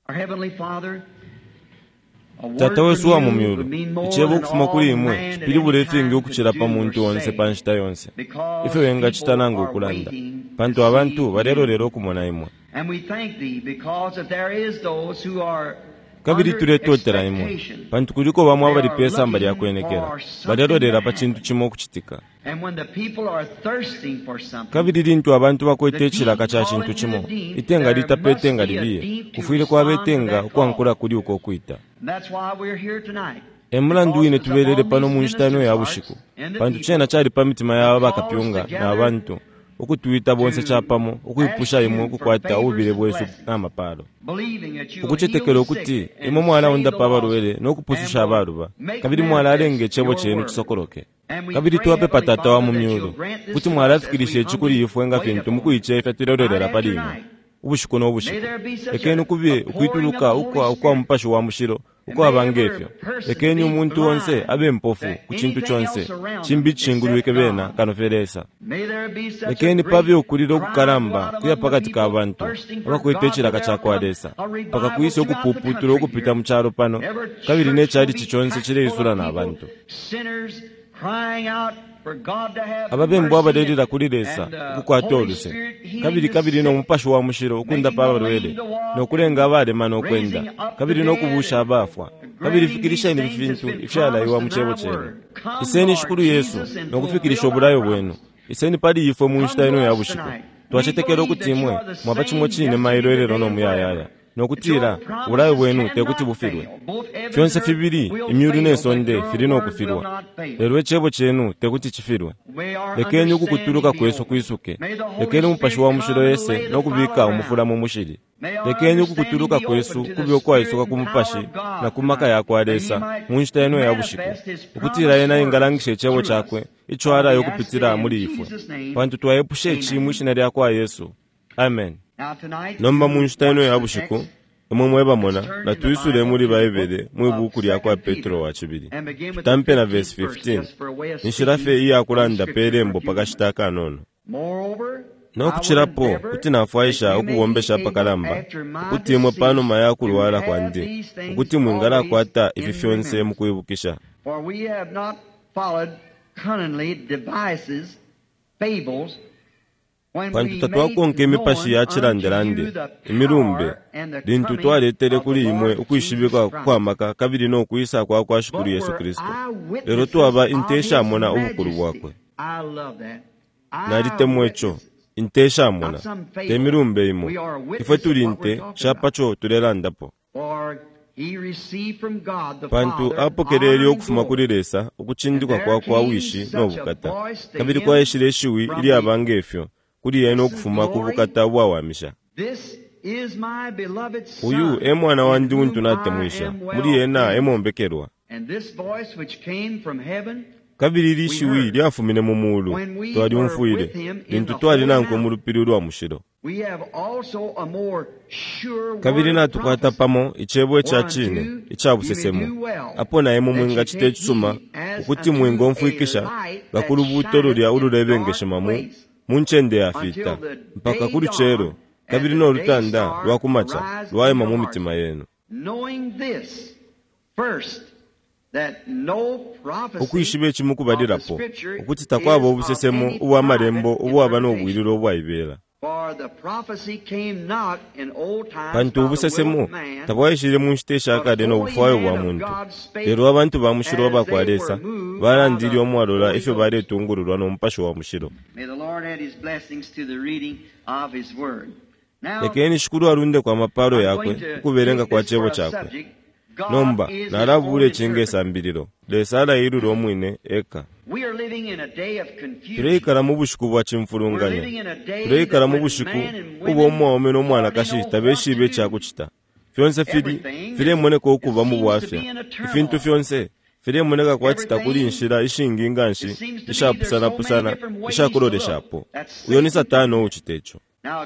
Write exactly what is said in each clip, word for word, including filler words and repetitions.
Tata wesu wa mumyulu ichebo okufuma kuli imwe chipili bulefingi okuchira pa muntu onse panshita yonse ife wenga chitananga okulanda pantu abantu balero lero okumona imwe kabiri tuletotera imwe pantu kuliko bamwe abali pesa mbali yakwenekera balero lera pa chintu chimo okuchitika kabiri lintu abantu bakwetechira kacha chintu chimo itenga litapetenga libiye kufuile kwa betenga okwankula kuli uko kwita emulandu ine tubelele pano munshitano ya bushiku pantu chena chali pa mitima yaba bakapyunga na abantu okutuita bonse chapamo okuyipusha imwe okukwata ubile bwesu n'amapalo okuchetekera okuti imwe mwala onda pabalwele n'okupusisha abaluba kabiri mwala alenge chebo chenu chisokoloke kabiri tuwape patata wa mumyulu kuti mwala afikirishe echikuli ifwenga fintu mukuyiche ifetirorera palimwe ubushiku n'obushiku ekeni kubye ukuituluka ukwa ukwa mpasho wa mushiro uko abangefyo ekeni umuntu wonse abe mpofu kuchintu chonse chimbi chinguluike bena kanoferesa ekeni pabye okulira okukalamba kuya pakati ka abantu abakwetechira kachakwadesa paka kuise okupuputura okupita mucharo pano kabiri nechali chichonse chireisula na abantu ababembo abadelira kuliresa okukwata oluse kabiri kabiri n'omupasho wa mushiro okunda pabalwele n'okulenga abalema n'okwenda kabiri n'okubusha abafwa kabiri fikirisha ine bifintu ifyalayiwa muchebo chenu iseni shukuru Yesu n'okufikirisha obulayo bwenu iseni pali ifwe munshita ino ya bushiku twachetekera okuti imwe mwapa chimwe chine mailwelero n'omuyayaya n'okutira obulayo bwenu tekuti bufirwe fyonse fibiri imyuru n'esonde firina okufirwa lero echebo chenu tekuti chifirwe lekeni okukutuluka kwesu kwisuke lekeni mupasho wa mushiro yese n'okubika omufula mu mushiri lekeni okukutuluka kwesu kubi okwayisuka kumupashi na kumaka yakwalesa munshita ino ya bushiku okutira yena ingalangisha echebo chakwe ichwara yokupitira muri ifwe pantu twayepushe chimwe ishina lyakwa Yesu amen. Nomba munshita ino ya bushiku imwe mweba mona na tuisule muri baebede mwibuku lyakwa Petro wa chibiri tutampe na verse fifteen nishirafe iya akulanda perembo pakashitaka nono n'okuchirapo kuti nafwaisha okuwombesha pakalamba kuti imwe pano mayakulwala kwandi kuti mwingala akwata ifi fyonse mukuibukisha pantu tatwakonke emipashi yachilandelande emirumbe lintu twaletere kuli imwe ukuyishibika kwamaka kabiri n'okuyisa kwa kwa shukuru Yesu Kristo lero twaba intesha mona obukuru bwakwe nalite mwecho intesha mona temirumbe imwe ife tulinte shapacho tulelandapo pantu apokereri okufuma kuliresa okuchindikwa kwa kwa wishi n'obukata kabiri kwa yeshire eshiwi ili abangefyo kuli yena okufuma kubukata bwawamisha uyu emwana wandi muntu natemwisha muri yena emombekerwa kabiri lishiwi lyafumine mu mulu twali umfuire lintu twali nanko mu lupiri lwa mushiro kabiri natukwata pamo ichebo echa chine ichabusesemu apo naye mumwinga chite chitsuma ukuti mwingo mfuikisha gakulu butoro lya ululebengeshe mamu munchende afita mpaka kuli chero kabiri no lutanda lwakumacha lwayema mu mitima yenu okuyishiba ekimu kubadirapo okuti takwaba obusesemo obw'amarembo obwaba n'obwiriro obwayibera pantu obusesemo tabwayishire mu nshita eshakade n'obufaayo bwa muntu lero abantu ba mushiro bakwalesa balandiri omwalola ifyo baletungululwa n'omupasho wa mushiro lekeni shukuru alunde kwa maparo yakwe ukuberenga kwa chebo chakwe nomba narabule chingesa mbiriro lesala iru romwine eka tureikara mu bushiku bwa chimfurunganya tureikara mu bushiku ubo omwome n'omwana kashita beshibe chakuchita fyonse fili file moneko okuva mu bwafya ifintu fyonse file moneka kwatita kuli nshira ishinginga nshi ishapusana pusana ishakuloleshapo uyo ni satani uchitecho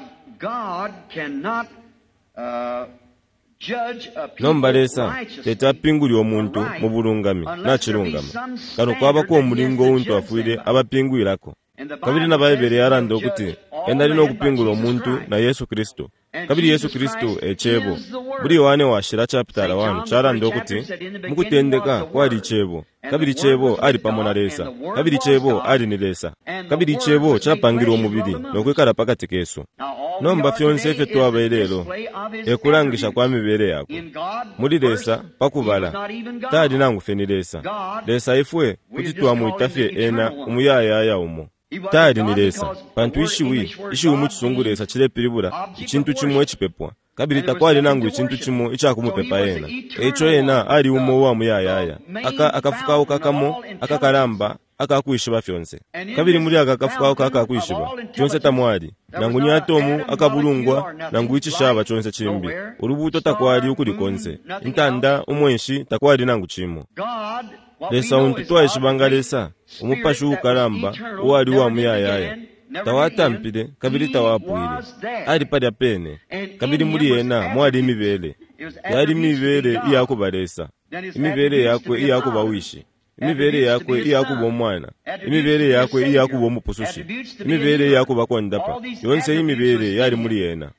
nombalesa teta pinguli omuntu mu bulungami nachirungama kano kwaba ko mulingo untu afuire abapingwirako kabiri na bayibere yaranda okuti endali n'okupingula omuntu na Yesu Kristo kabiri Yesu Kristo echebo buli Yohane washira chapitala wanu charando kuti mukutendeka kwali chebo kabiri chebo ali pamwe na lesa kabiri chebo ali ni lesa kabiri chebo chapangirwa omubiri nokwekala pakati kesu nomba fyonse fye twabailelo ekulangisha kwa mibere yako muli lesa pakubala tali nangu feni lesa lesa ifwe kuti twamwitafye ena umuyayaya umo tali ni lesa pantu ishiwi ishiwi muchisungu lesa chilepilibula ichintu chimwe chipepwa kabiri takwali nangu ichintu chimwe ichakumupepa ena echo ena ali umo wa muyayaya aka akafukawo kakamo akakalamba akakuishiba fyonse kabiri muri akakafukawo kakakuishiba fyonse tamwali nangu ni atomu akabulungwa nangu ichishaba chonse chimbi urubuto takwali ukulikonse intanda umwenshi takwali nangu chimo lesa untu twayishibanga lesa umupashu ukalamba uwali wa muyayaya tawatampile kabiri tawapwile ali pali apene kabiri muri ena mwali imibele yali imibele iyakuba lesa imibele yakwe iyakuba wishi imibele yakwe iyakuba omwana imibele yakwe iyakuba omupusushi imibele yakuba kondapa yonse imibele yali muri ena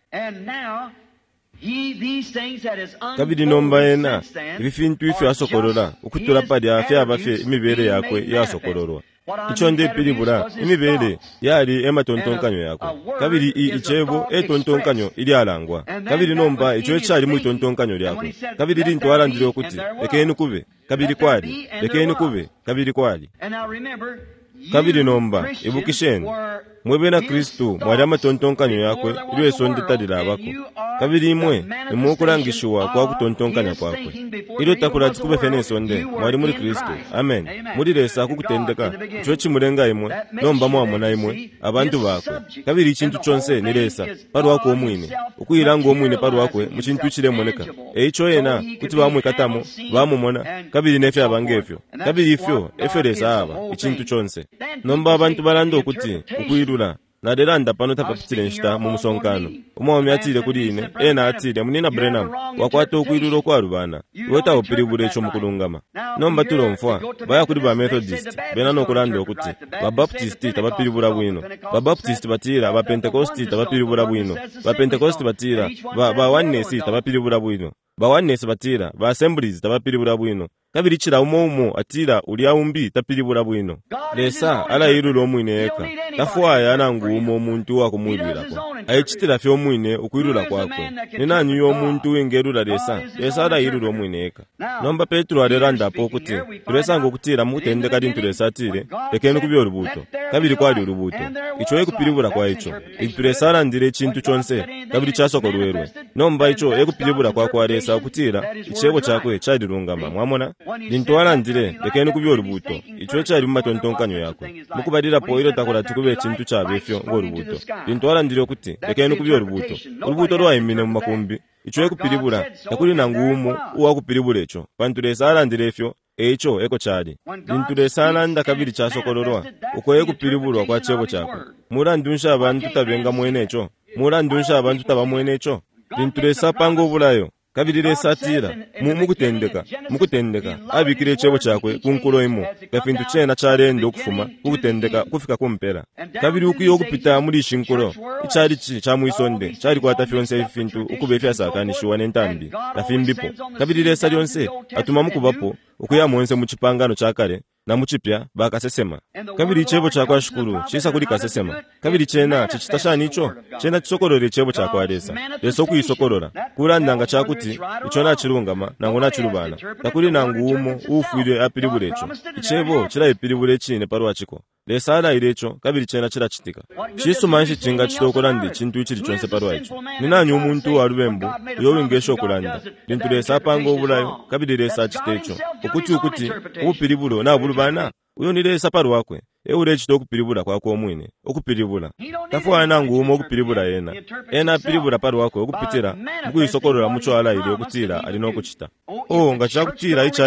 kabiri nomba ena ibifintu ife asokolola ukutula pali afya abafye imibele yakwe yasokololwa icho ndepilibula imibele yali ematontonkanyo yako kabiri i ichebo etontonkanyo ili alangwa kabiri nomba icho echali mu itontonkanyo lyako kabiri lintu alandile okuti lekeni kube kabiri kwali lekeni kube kabiri kwali kabiri nomba ibukisheni mwebe na Kristu mwali amatontonkanyo yakwe iliwe sonde talila abako kabiri imwe imuokulangishuwa kwa kutontonkanya kwakwe ilo takula tikube fene sonde mwali muri Kristu amen muri lesa kukutendeka icho chimulenga imwe nomba mwamona imwe abantu bakwe kabiri ichintu chonse ni lesa paru wako omwine ukuyilanga omwine paru wakwe muchintu chilemoneka eicho ena kuti bamwe katamo bamumona kabiri nefe abangefyo kabiri ifyo efyo lesa aba ichintu chonse nomba abantu balando kuti ukuyilula nadelanda pano tapapitile nshita mu musonkano umwami atile kuli ine ena atile munina Branham wakwata okuyilula kwa rubana weta opilibule echo mukulungama nomba tulomfwa baya kuli ba Methodist bena nokulanda okuti ba Baptist tabapilibula bwino ba Baptist batira ba Pentecost tabapilibula bwino ba Pentecost batira ba ba Oneness tabapilibula bwino ba Oneness batira ba Assemblies tabapilibula bwino kabiri chira umo umo atira ulia umbi tapilibula bwino lesa ala yilula omwine eka tafwaya nangu umo omuntu wakumwilulako ayichitira fyo omwine ukuyilula kwakwe ninanyu y'omuntu wengerula lesa lesa ala yilula omwine eka nomba Petro alelandapo okuti tulesanga okutira mukutendeka lintu lesa atire lekeni kubya olubuto kabiri kwali olubuto icho ekupilibula kwa icho itulesa alandire echintu chonse kabiri chasokolwerwe nomba icho ekupilibula kwakwe alesa okutira ichebo chakwe chalilungama mwamona lintu alandire lekeni kubya olubuto icho chali mumatontonkanyo yakwe mukubadira po ilo takola tikube echintu chabefyo ng'olubuto lintu alandire okuti lekeni kubya olubuto olubuto lwayimine mu makumbi icho ekupilibula takuli nangu umo uwakupilibula echo pantu lesa alandire efyo echo eko chali lintu lesa alanda kabiri chasokololwa uko ekupilibulwa kwa chebo chakwe mulandunsha abantu tabenga mwene echo mulandunsha abantu taba mwene echo lintu lesa panga obulayo kabiri lesa atira mukutendeka mukutendeka abikire chebo chakwe kunkulo imo gafintu chena chalende okufuma kukutendeka kufika kumpera kabiri ukuyo okupita muri shinkulo ichali chi chamwisonde chali kwata fyonse ifintu ukubefya sakanishiwa nentambi nafimbipo kabiri lesa lyonse atuma mukubapo ukuya mwense muchipangano chakale na muchipya bakasesema kabiri chebo chakwa shukuru chisa kuli kasesema kabiri chena chichitashani icho chena chisokolole chebo chakwa lesa leso kuyisokolora kulandanga chakuti icho na chilungama nangu na chilubana takuli nangu umo ufwile apilibule echo ichebo chila ipilibule chine paruwa chiko lesa ala ilecho kabiri chena chila chitika chisu manshi chinga chitokolandi chintu ichili chonse paruwa icho ninanyu umuntu wa lubembu uyowingesho kulanda lintu lesa apanga obulayo kabiri lesa chitecho ukuti ukuti upilibulo na bulubana uyo ni lesa paruwa wakwe eure chito okupilibula kwako omwine okupilibula tafuwa nangu umo okupilibula yena ena apilibula paruwa wakwe okupitira mukuyisokolola mucho ala ili okutira alina okuchita oh nga chakutira ichalichi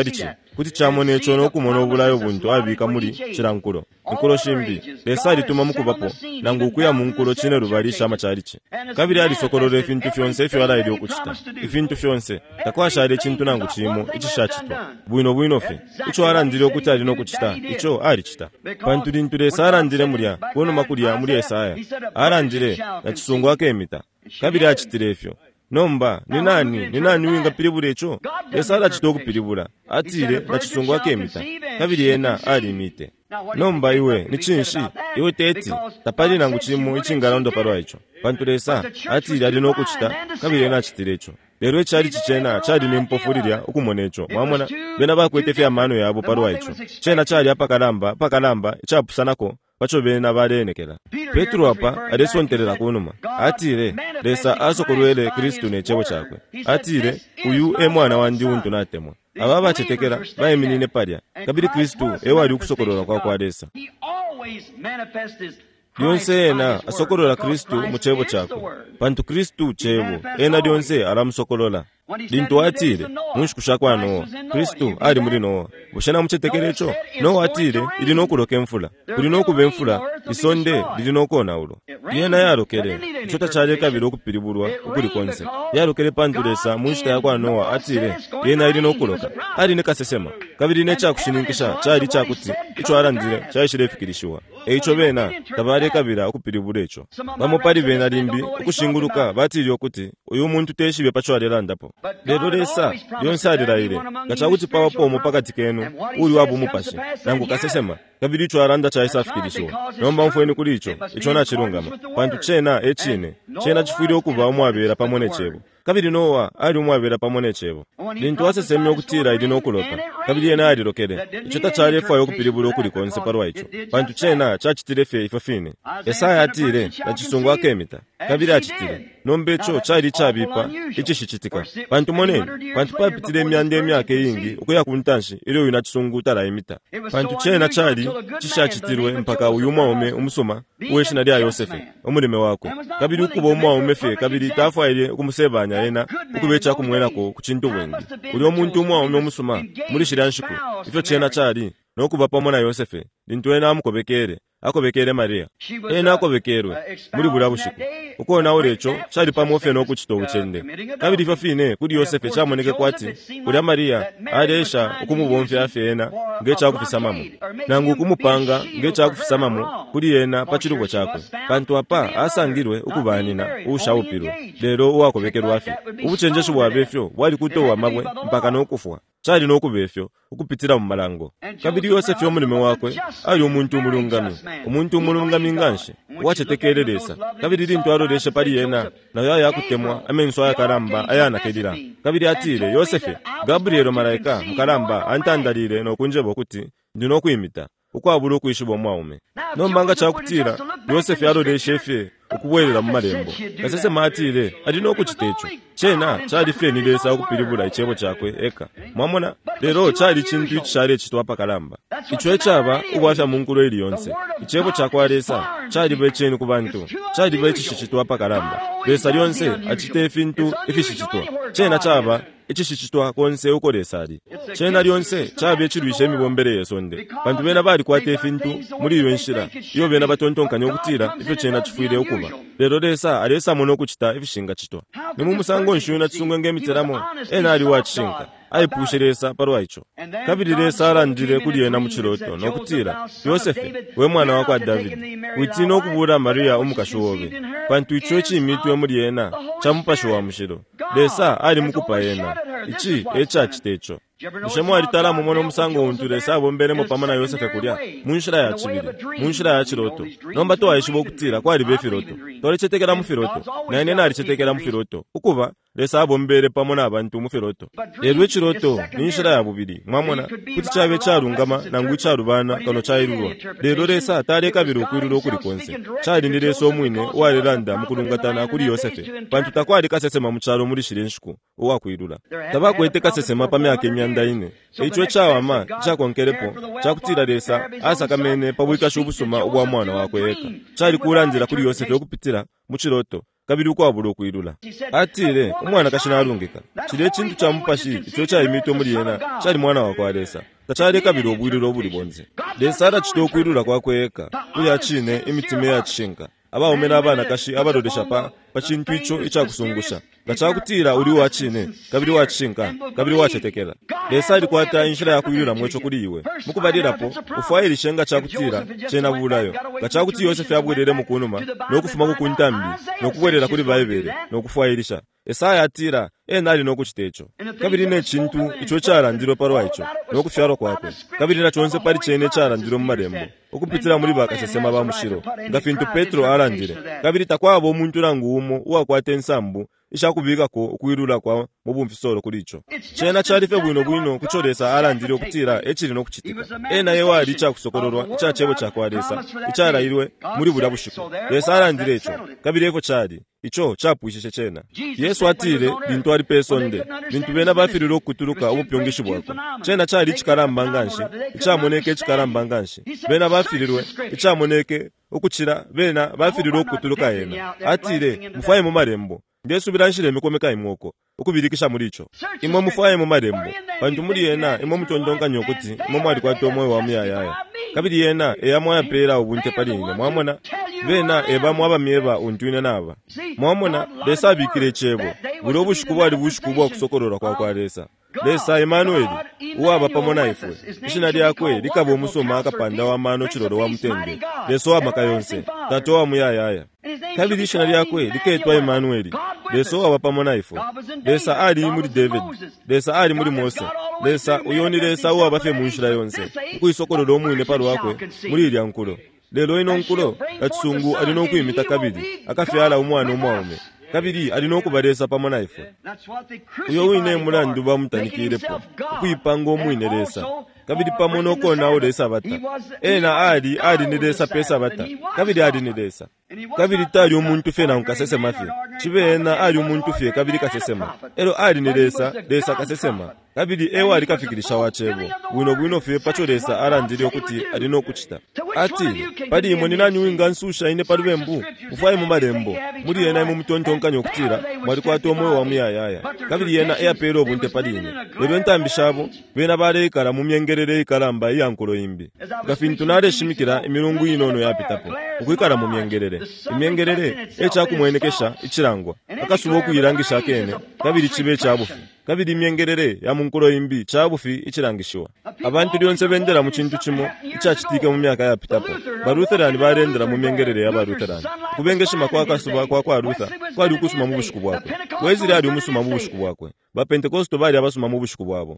kuti chamone echo n'okumona obulayo buntu abika muli chirankulo nkulo shimbi lesa alituma mukubapo nangu okuya mu nkulo kine lubalisha amachalichi kabiri ali sokolola efintu fyonse efyo alayiri okuchita efintu fyonse takwashali ekintu nangu kirimo ekishakitwa bwino bwino fe icho alandire okuti alina okuchita icho alichita bantu lintu lesa alandire mulya bono makulya muli Yesaya alandire na kisungu akemita kabiri achitire efyo nomba ni nani ni nani winga pilibula echo lesa alachita okupilibula atire na kisungu akemita kabiri yena alimite nomba iwe ni chinshi iwe teti tapali nangu chimo ichingalondo parwa icho bantu lesa atire alina okuchita kabiri yena achitire echo lero echali chichena chali nimpofulirya ukumona echo mwamona bena bakwetefe amano yabo parwa icho chena chali apakalamba pakalamba ichapusanako pacho bena balenekela Petro apa adesonterera kunuma atire lesa asokolwele Kristu nechebo chakwe atire uyu e mwana wandi untu natemwa aba bachetekera bayeminine palya kabiri Kristu ewali ukusokolola kwa kwa lesa lyonse ena asokolola Kristu mu chebo chakwe pantu Kristu chebo ena lyonse alamusokolola lintu atire munshikusha kwa Nowa Kristu ali muri Nowa bushana muchetekera echo Nowa atire ili nokuloka emfula kuli nokuba emfula isonde lili nokona ulo yena yalokere ichota chale kabiri okupilibulwa ukuli konse yalokere pantu lesa munshita yakwa Nowa atire yena ili nokuloka ali ne kasesema kabiri ne chakushininkisha chali chakuti icho alandire chayishirefikirishiwa eicho bena tabale kabira okupilibula echo bamupali bena limbi okushinguluka batiri okuti uyu muntu teshibe pacho alelandapo lero lesa yonse aliraire gachakuti pawapo omupakati kenu uli wabu mupashi nangu kasesema kabiri icho alanda chayisafikirishiwa nomba mfweni kuli icho icho nachilungama pantu chena echine chena chifuire okuva omwabera pamone chebo kabiri Nowa ali omwabera pamone chebo lintu wasesemi okutira ili nokuloka kabiri yena alilokere icho tachali efayo okupilibula okuli konse parwa icho pantu chena chachitire fe ifafine Yesaya atire na chisungu akemita kabiri achitire nombe echo chali chabipa ichi shichitika pantu moneni pantu papitire emyanda emyaka eyingi okuya kuntanshi ili uyu na chisungu talayimita pantu chena chali chishachitirwe mpaka uyu mwaume umusoma uweshina lya Yosefe omulime wakwe kabiri ukuba omwaume fe kabiri tafaile okumusebanya yena ukubecha kumwenako kuchintu bwengi uli omuntu omwaume omusoma muri shiranshiku ifyo chena chali nokuba pamona Yosefe lintu ena amukobekere akobekere Maria ena akobekerwe muri bulabushiku ukona ulecho chali pamofe nokuchito uchende kabiri fafine kuli Yosefe chamoneke kwati kuli Maria alesha ukumubomfe afena ngecha kufisamamo nangu kumupanga ngecha kufisamamo kuli yena pachiruko chakwe pantu apa asangirwe ukubanina ushaupirwa lero uwakobekerwa afi ubuchenjesho bwabefyo bwali kutowa mabwe mpaka nokufwa chali nokubefyo ukupitira mu malango kabiri Yosefe omulime wakwe ali omuntu omulungami omuntu omulungami nganshi wachetekereresa kabiri lintu aloleshe pali yena nayo yakutemwa amenso ayakalamba ayanakelira kabiri atire Yosefe Gabriel malaika mukalamba antandalire nokunjebo kuti ndinokuyimita ukwabula okuyishibwa omwaume nombanga chakutira Yosefe aloleshe fe okubwerera mu malembo kasese matire alina okuchita echo chena chali feni lesa okupilibula ichebo chakwe eka mwamona lero chali chintu ichishali echitwa pakalamba icho echaba ubwasha munkulo ili yonse ichebo chakwe alesa chali becheni kubantu chali bechishichitwa pakalamba lesa lyonse achite efintu ifishichitwa chena chaba ichishichitwa konse ukolesali chena lyonse chabe chilwishe emibombere yesonde bantu bena bali kwate efintu muri yonshira iyo bena batontonkanya okutira ifyo chena chifuire okuba lero lesa alesa mono kuchita ifishinga chitwa nimu musango nshuna chisungu ngemiteramo ena ali wachishinga ayipusheresa parwa icho kabiri lesa alandire kuli yena muchiloto nokutira Yosefe we mwana wakwa David witino okubura Maria omukashuwobe pantu icho chimitwe muri yena chamupasho wa mushiro lesa ali mukupa yena ichi echa chitecho Mishemo alitala mumono musango unture sabo mberemo pamana Yosefe kulya munshira ya chibiri munshira ya chiroto nomba to ayishibo kutira kwa libe firoto tole chetekera mu firoto na nene ali chetekera mu firoto ukuba lesabo mbere pamona abantu mu firoto lero chiroto ninshira ya bubiri mwamona kuti chabe charungama nangu charubana kano chairurwa lero lesa atale kabiri okwiruro kuli konse chali ndireso mwine walelanda mukulungatana kuli Yosefe bantu takwali kasesema muchalo muri shirenshiku owakwirura tabakwete kasesema pamyaka emyanda ine eichwe chawa ma chakonkerepo chakutira lesa asakamene pabwika shubusuma obwa mwana wakwe eka chali kulandira kuli Yosefe okupitira muchiroto kabiri ukwabula okwirula atile omwana kashina alungika chile chintu cha mupashi icho cha imito muri yena chali mwana wa kwalesa tachale kabiri obwiriro obuli bonze lesara chito okwirula kwa kweka kuya chine imitima ya chishinga aba omena abana kashi abadodesha pa pachintu icho ichakuzungusha gachakutira uri wachine kabiri wachishinga kabiri wachetekera lesari kwata inshira yakwirira mwecho kuri iwe mukubadirapo ufaili shenga chakutira chena bulayo gachakuti Yosefu yabwerere mukunuma nokufuma ku kuntambi nokubwerera kuri bayibere nokufailisha Esaya atira enali nokuchitecho kabiri ne chintu icho chara ndiro parwa icho nokufyaro kwakwe kabiri na chonse pari chene chara ndiro mumarembo okupitira muri bakasesema ba mushiro ngafintu Petro arandire kabiri takwabo omuntu rangu umo uwakwate nsambu ishakubika ko ukwirula kwa mubumfisoro kuricho chena charife bwino bwino kuchoresa arandire okutira echiri nokuchitika ena yewa ali chakusokororwa ichachebo chakwaresa ichara irwe muri burabushiko lesa arandire echo kabiri evo chari icho chapuishe chena Yesu atire bintu ari pesonde bintu bena bafiriro kuturuka obupyongishi bwako chena chari chikarambanganshi ichamoneke chikarambanganshi bena bafirirwe ichamoneke okuchira bena bafiriro kuturuka yena atire mufaye mu marembo Yesu biranshire mikomeka imwoko ukubirikisha muri icho imwe mufaye mu marembo bantu muri yena imwe mutondonga nyokuti imwe mwari kwa tomwe wa muyayaya kabiri yena eyamwe yapera ubunte paline mwamona bena eba mwaba mieba untwine naba mwamona lesa bikire chebo bulo bushukubo ari bushukubo kusokorora kwa kwa lesa lesa Emmanuel uwaba pamona ifwe ishina lyakwe likabo musoma akapanda wa mano chiroro wa mutende leso wa makayonse tato wa muyayaya kabiri ishina lyakwe liketwa Emmanuel leso wa pamona ifwe lesa ali muri David lesa ali muri Mose lesa uyoni lesa uwaba fe munshira yonse kuisokororo omwine paro wakwe muri ilya nkulo lelo ino nkulo atsungu alino kuimita kabiri akafyala umwana umwaume kabiri alino kubalesa pamona ifwe uyo wine mulandu bamutanikirepo kuipanga omwine lesa kabiri pamono kona olesa bata ena ali ali nilesa pesa bata kabiri ali nilesa kabiri tali omuntu fena nkasesema fye chibena ali omuntu fye kabiri kasesema ero ali nilesa lesa kasesema kabiri ewa ali kafikirisha wachebo wino bwino fye pacho lesa arandiri okuti alino okuchita ati pali imwe ninanyuinga nsusha ine palubembu ufaye mu marembo muri yena mu mutontonka nyokutira mwali kwata omwe wa muyayaya kabiri yena eyapero obunte paline lero ntambishabo bena balekala mu myengerere ikalamba yankolo imbi gafintu nare shimikira imirungu inono yapitapo ukwikala mu myengerere imyengerere echa kumwenekesha ichirangwa akasubo kuyirangisha kene kabiri chibe chabufi kabiri imyengerere ya munkolo imbi chabufi ichirangishiwa abantu lyonse bendera mu kintu kimo ichachitika mu myaka yapitapo barutherani barendera mu myengerere ya barutherani kubengeshima kwa kasuba kwa kwa Luther kwali kusuma mu bushuku bwakwe wezira ali umusuma mu bushuku bwakwe ba Pentecost bali abasuma mu bushuku bwabo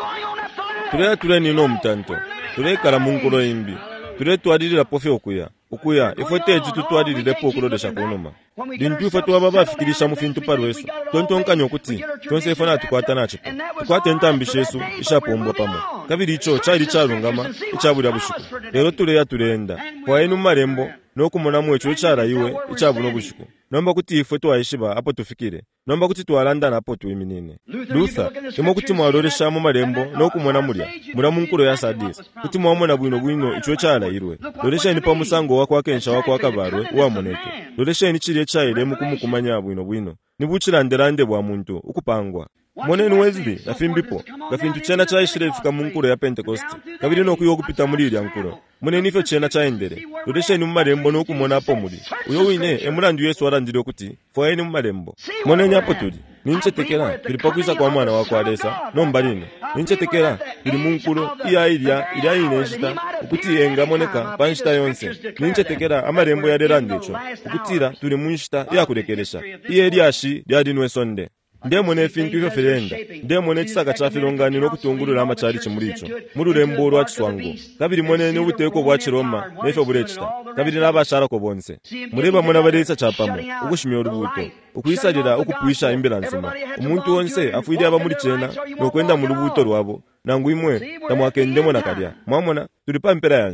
tule tule nino mtanto tule kala munkolo imbi tule twadilira pofe okuya okuya ifote ejitu twadilire po okulodesha kunoma dintu ifote waba bafikirisha mu fintu parweso tontonkanyo kuti tonse ifona tukwata nachipo tukwate ntambisha Yesu ishapombwa pamo kabiri icho chali charungama ichabuli bushuku lero tule ya tulenda kwa enu marembo nokumona mwecho chara iwe ichabuno bushuku nomba kuti ifwe twayishiba apo tufikire nomba kuti twalanda napo tuiminine Luther imo kuti mwaloresha mu marembo nokumona mulya mura munkulo ya Sardis kuti mwamona bwino bwino icho chara irwe loresha ni pa musango wako akensha wako akabarwe wa moneke loresha ni chiri chaire mu kumukumanya bwino bwino nibuchiranderande bwa muntu ukupangwa moneni Wesley nafimbipo gafintu chena chaishire ifika munkuro ya Pentecost kabiri no kuyokupita muri ilya nkulo moneni ifo chena chaendere lodesheni mu marembo no kumona apo muri uyo wine emulandu Yesu arandire okuti foyeni mu marembo moneni apo tuli ninchetekera tulipakwisa kwa mwana wako alesa no mbaline ninchetekera tuli munkulo iya ilya ilya ineshita ukuti enga moneka panshita yonse ninchetekera amarembo ya derandicho ukutira tuli munshita yakurekeresha iye lyashi lyadinwe sonde ndemo ne fintu ifo ferenda ndemo ne kisaka cha filongani no kutungulula amachari chimuricho murulembo rwa kiswango kabiri monene ubuteko bwa Chiroma nefe burechita kabiri nabashara ko bonse mureba mona baresa chapamo ukushimya urubuto ukwisalira ukupwisha imberansima umuntu wonse afuiri aba muri chena no kwenda mu rubuto rwabo nangu imwe tamwakendemo nakalya mwamona tulipa mpera yanshita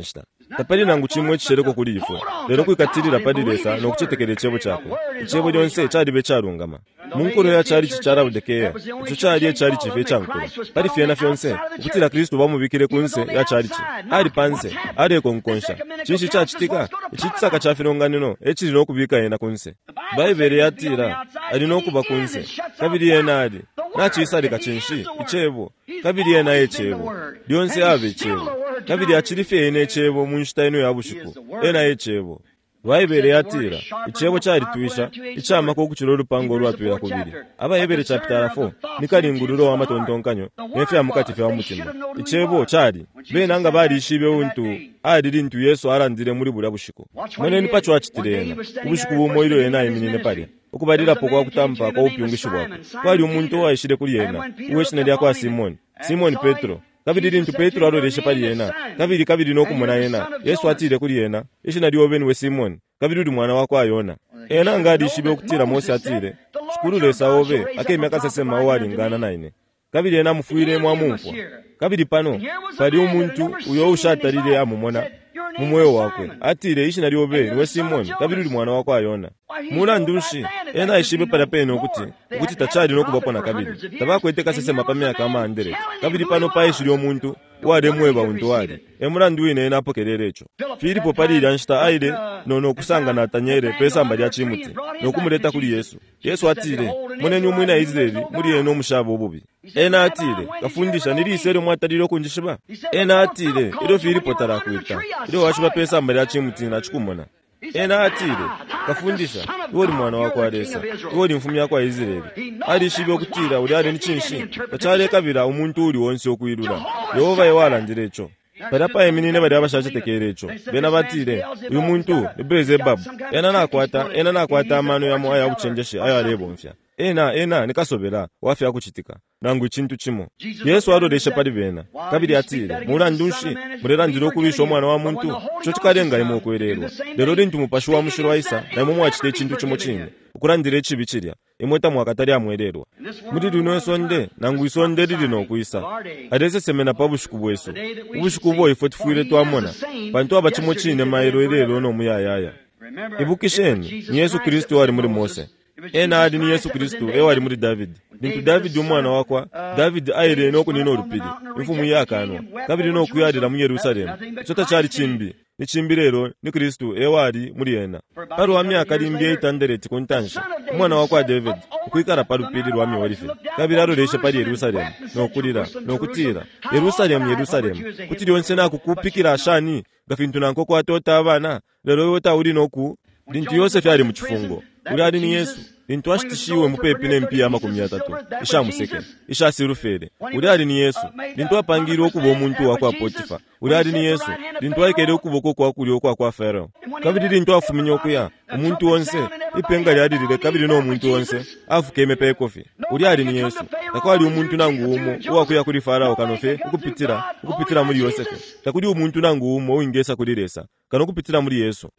tapali nangu chimwe chitereko kuli ifwe lero kuikatirira padilesa nokuchetekera echebo chako echebo lyonse chalibe chalungama munkolo ya chali chichalabudekeya icho chali chali chife chankulu pali fyena fyonse ukutira Kristo bamubikire kunse ya chali chi ali panse ali konkonsha chichi chachitika ichitsaka chafilonganino echilino okubika yena kunse Baibeli yatira alina okuba kunse kabiri yena ali nachisali kachinshi ichebo kabiri yena echebo lyonse abe echebo kabiri achilife yena echebo munshitaino yabushiku ena echebo Baibeli yatira ichebo chali tuisha ichama ko kuchiro lupango lwatwera kubiri Abayebere chapter four nikalinguliro wa matontonkanyo nefe amukati fe wa mutima ichebo chali benanga bali ishibe untu ali lintu Yesu alandire muri bula bushiko mwene nipacho achitirena ubushiku bumoiro yena iminine pali okubalira pokwa kutampa kwa upyungisho bwako kwali umuntu wayishire kuli yena uweshina lya kwa Simoni Simoni Petro kabiri lintu Petro aloreshe pali yena kabiri kabiri nokumona yena Yesu atire kuli yena ishina lyobeni we Simoni kabiri uli mwana wako ayona ena ngadi ishibe okutira Mose atire shukuru lesa obe akemya kasesema walingana naine kabiri yena mufuire mwa mumfwa kabiri pano pali umuntu uyo ushatalire amumona mumweyo wakwe atire ishina lyobeni we Simoni kabiri uli mwana wako ayona mula ndushi ena ishibe pala peno okuti okuti tachali nokubapona kabiri tabakwete kasesema pamyaka amandere kabiri pano paishiri omuntu wale mweba untu wale emula nduine ena apokelere echo Filipo pali lyanshita aile nono kusanga Natanyere pesa mbali achimuti nokumuleta kuli Yesu Yesu atire muneni umwina Israeli muri eno mushabo obubi ena atire kafundisha nilisere mwataliro kunjishiba ena atire ilo Filipo tarakwita ilo washiba pesa mbali achimuti na chikumona ena atire kafundisha iwoli mwana wako alesa iwoli mfumu yako wa Israeli ali shibe okutira uli ali nichinshi tachale kabira umuntu uli wonse okuyirula Yehova yewalandire echo padapa eminine bali abashaje tekere echo bena batire uyu muntu ebezebabu ena nakwata ena nakwata amano ya moya ubuchenjeshe ayo alebomfya ena ena nikasobera wafya kuchitika nangu chintu chimo Yesu arodesha pali bena kabiri atire mula ndunshi mulera ndiro kulisha omwana wa muntu cho chikalenga imo kwererwa lero lintu mupashi wa mushiro waisa na imo mwachite chintu chimo chine ukurandire chibi chirya imweta mwakatali amwererwa muri lino esonde nangu isonde lino kuisa adese semena pabushiku bweso ubushiku bwo ifo tifuire twamona bantu abachimo chine mairo erero no muyayaya ibukisheni ni Yesu Kristo wali muri Mose ena adi ni Yesu Kristo ewa ali muri David nintu David umwana wakwa David aire no kunino rupidi mfumu yakano kabiri no kuyadira mu Yerusalemu chota chali chimbi ni chimbi rero ni Kristo ewa ali muri yena paro wa myaka limbi eitandereti kuntansha umwana wakwa David kuikara parupidi rwa myorife kabiri aroreshe pali Yerusalemu no kulira no kutira Yerusalemu Yerusalemu kutiri onse nako kupikira ashani gafintu nanko kwa tota abana lero yota uri noku lintu Yosefu yali mu kifungo uli ali ni Yesu lintu ashitishiwe mupepi nempi ya makumi atatu isha museke isha sirufere uli ali ni Yesu lintu apangiri okuba omuntu wakwa Potifa uli ali ni Yesu lintu aikere okuboko kwa kuli okwa kwa Farao kabiri lintu afuminyo okuya omuntu wonse ipenga lyadilire kabiri no omuntu wonse afuke emepe kofi uli ali ni Yesu takwali omuntu nangu umo owakuya kuli Farao kanofe ukupitira ukupitira muri Yosefu takuli omuntu nangu umo oingesa kuliresa kano kupitira muri Yesu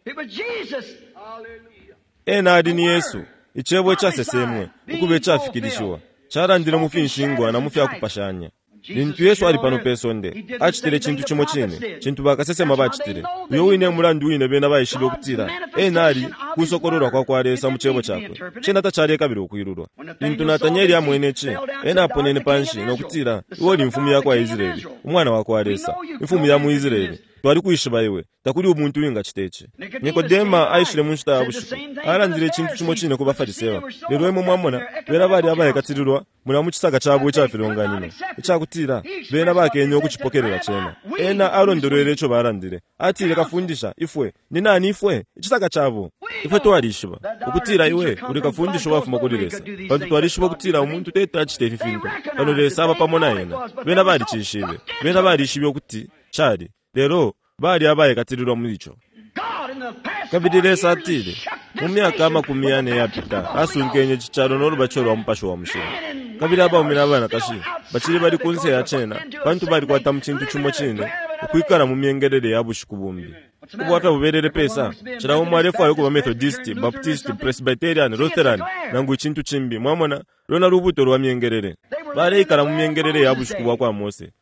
ena adi ni Yesu ichebo chasesemwe ukube chafikirishwa charandire mufinshingwa na mufya kupashanya lintu Yesu ali pano pesonde achitire chintu chimo chine chintu bakasesema bachitire uyo wine mulandu wine bena bayishibe okutira ena ali kusokororwa kwa kwalesa muchebo chakwe chena tachale kabiri okuyirurwa lintu Natanyeri amweneche ena aponene panshi nokutira iwo li mfumu yako wa Israeli umwana wako alesa mfumu ya mu Israeli twali kuyishiba iwe takuli umuntu winga chiteche Nikodema aishire munshita yabushiku alandire chintu chimo chine kuba Farisewa lero emo mwamona bera bali abaye katirirwa muna muchisaga chabo chafilonganino ichakutira bena bakenye okuchipokerera chena ena alondorere echo balandire atire kafundisha ifwe ni nani ifwe ichisaga chabo ifwe twalishiba ukutira iwe uri kafundisha bafuma kuliresa bantu twalishiba kutira umuntu teta achite fifinto baloresa aba pamona yena bena bali chishibe bena bali shibe okuti chali lero bali abaye katirirwa mulicho kabidire satire mumyaka amakumi ane yapita asunkenye chichalo n'olubacholo mupasho wa mushiro kabiri aba umina abana kashi bachiri bali kunse ya chena bantu bali kwata muchintu chumo chine kuikara mu myengerere yabushiku bumbi kubwata buberere pesa chirawo mwarefu ayo kuba Methodist Baptist Presbyterian Lutheran nangu chintu chimbi mwamona lona rubuto rwa myengerere bali ikara mu myengerere yabushiku bwa kwa Mose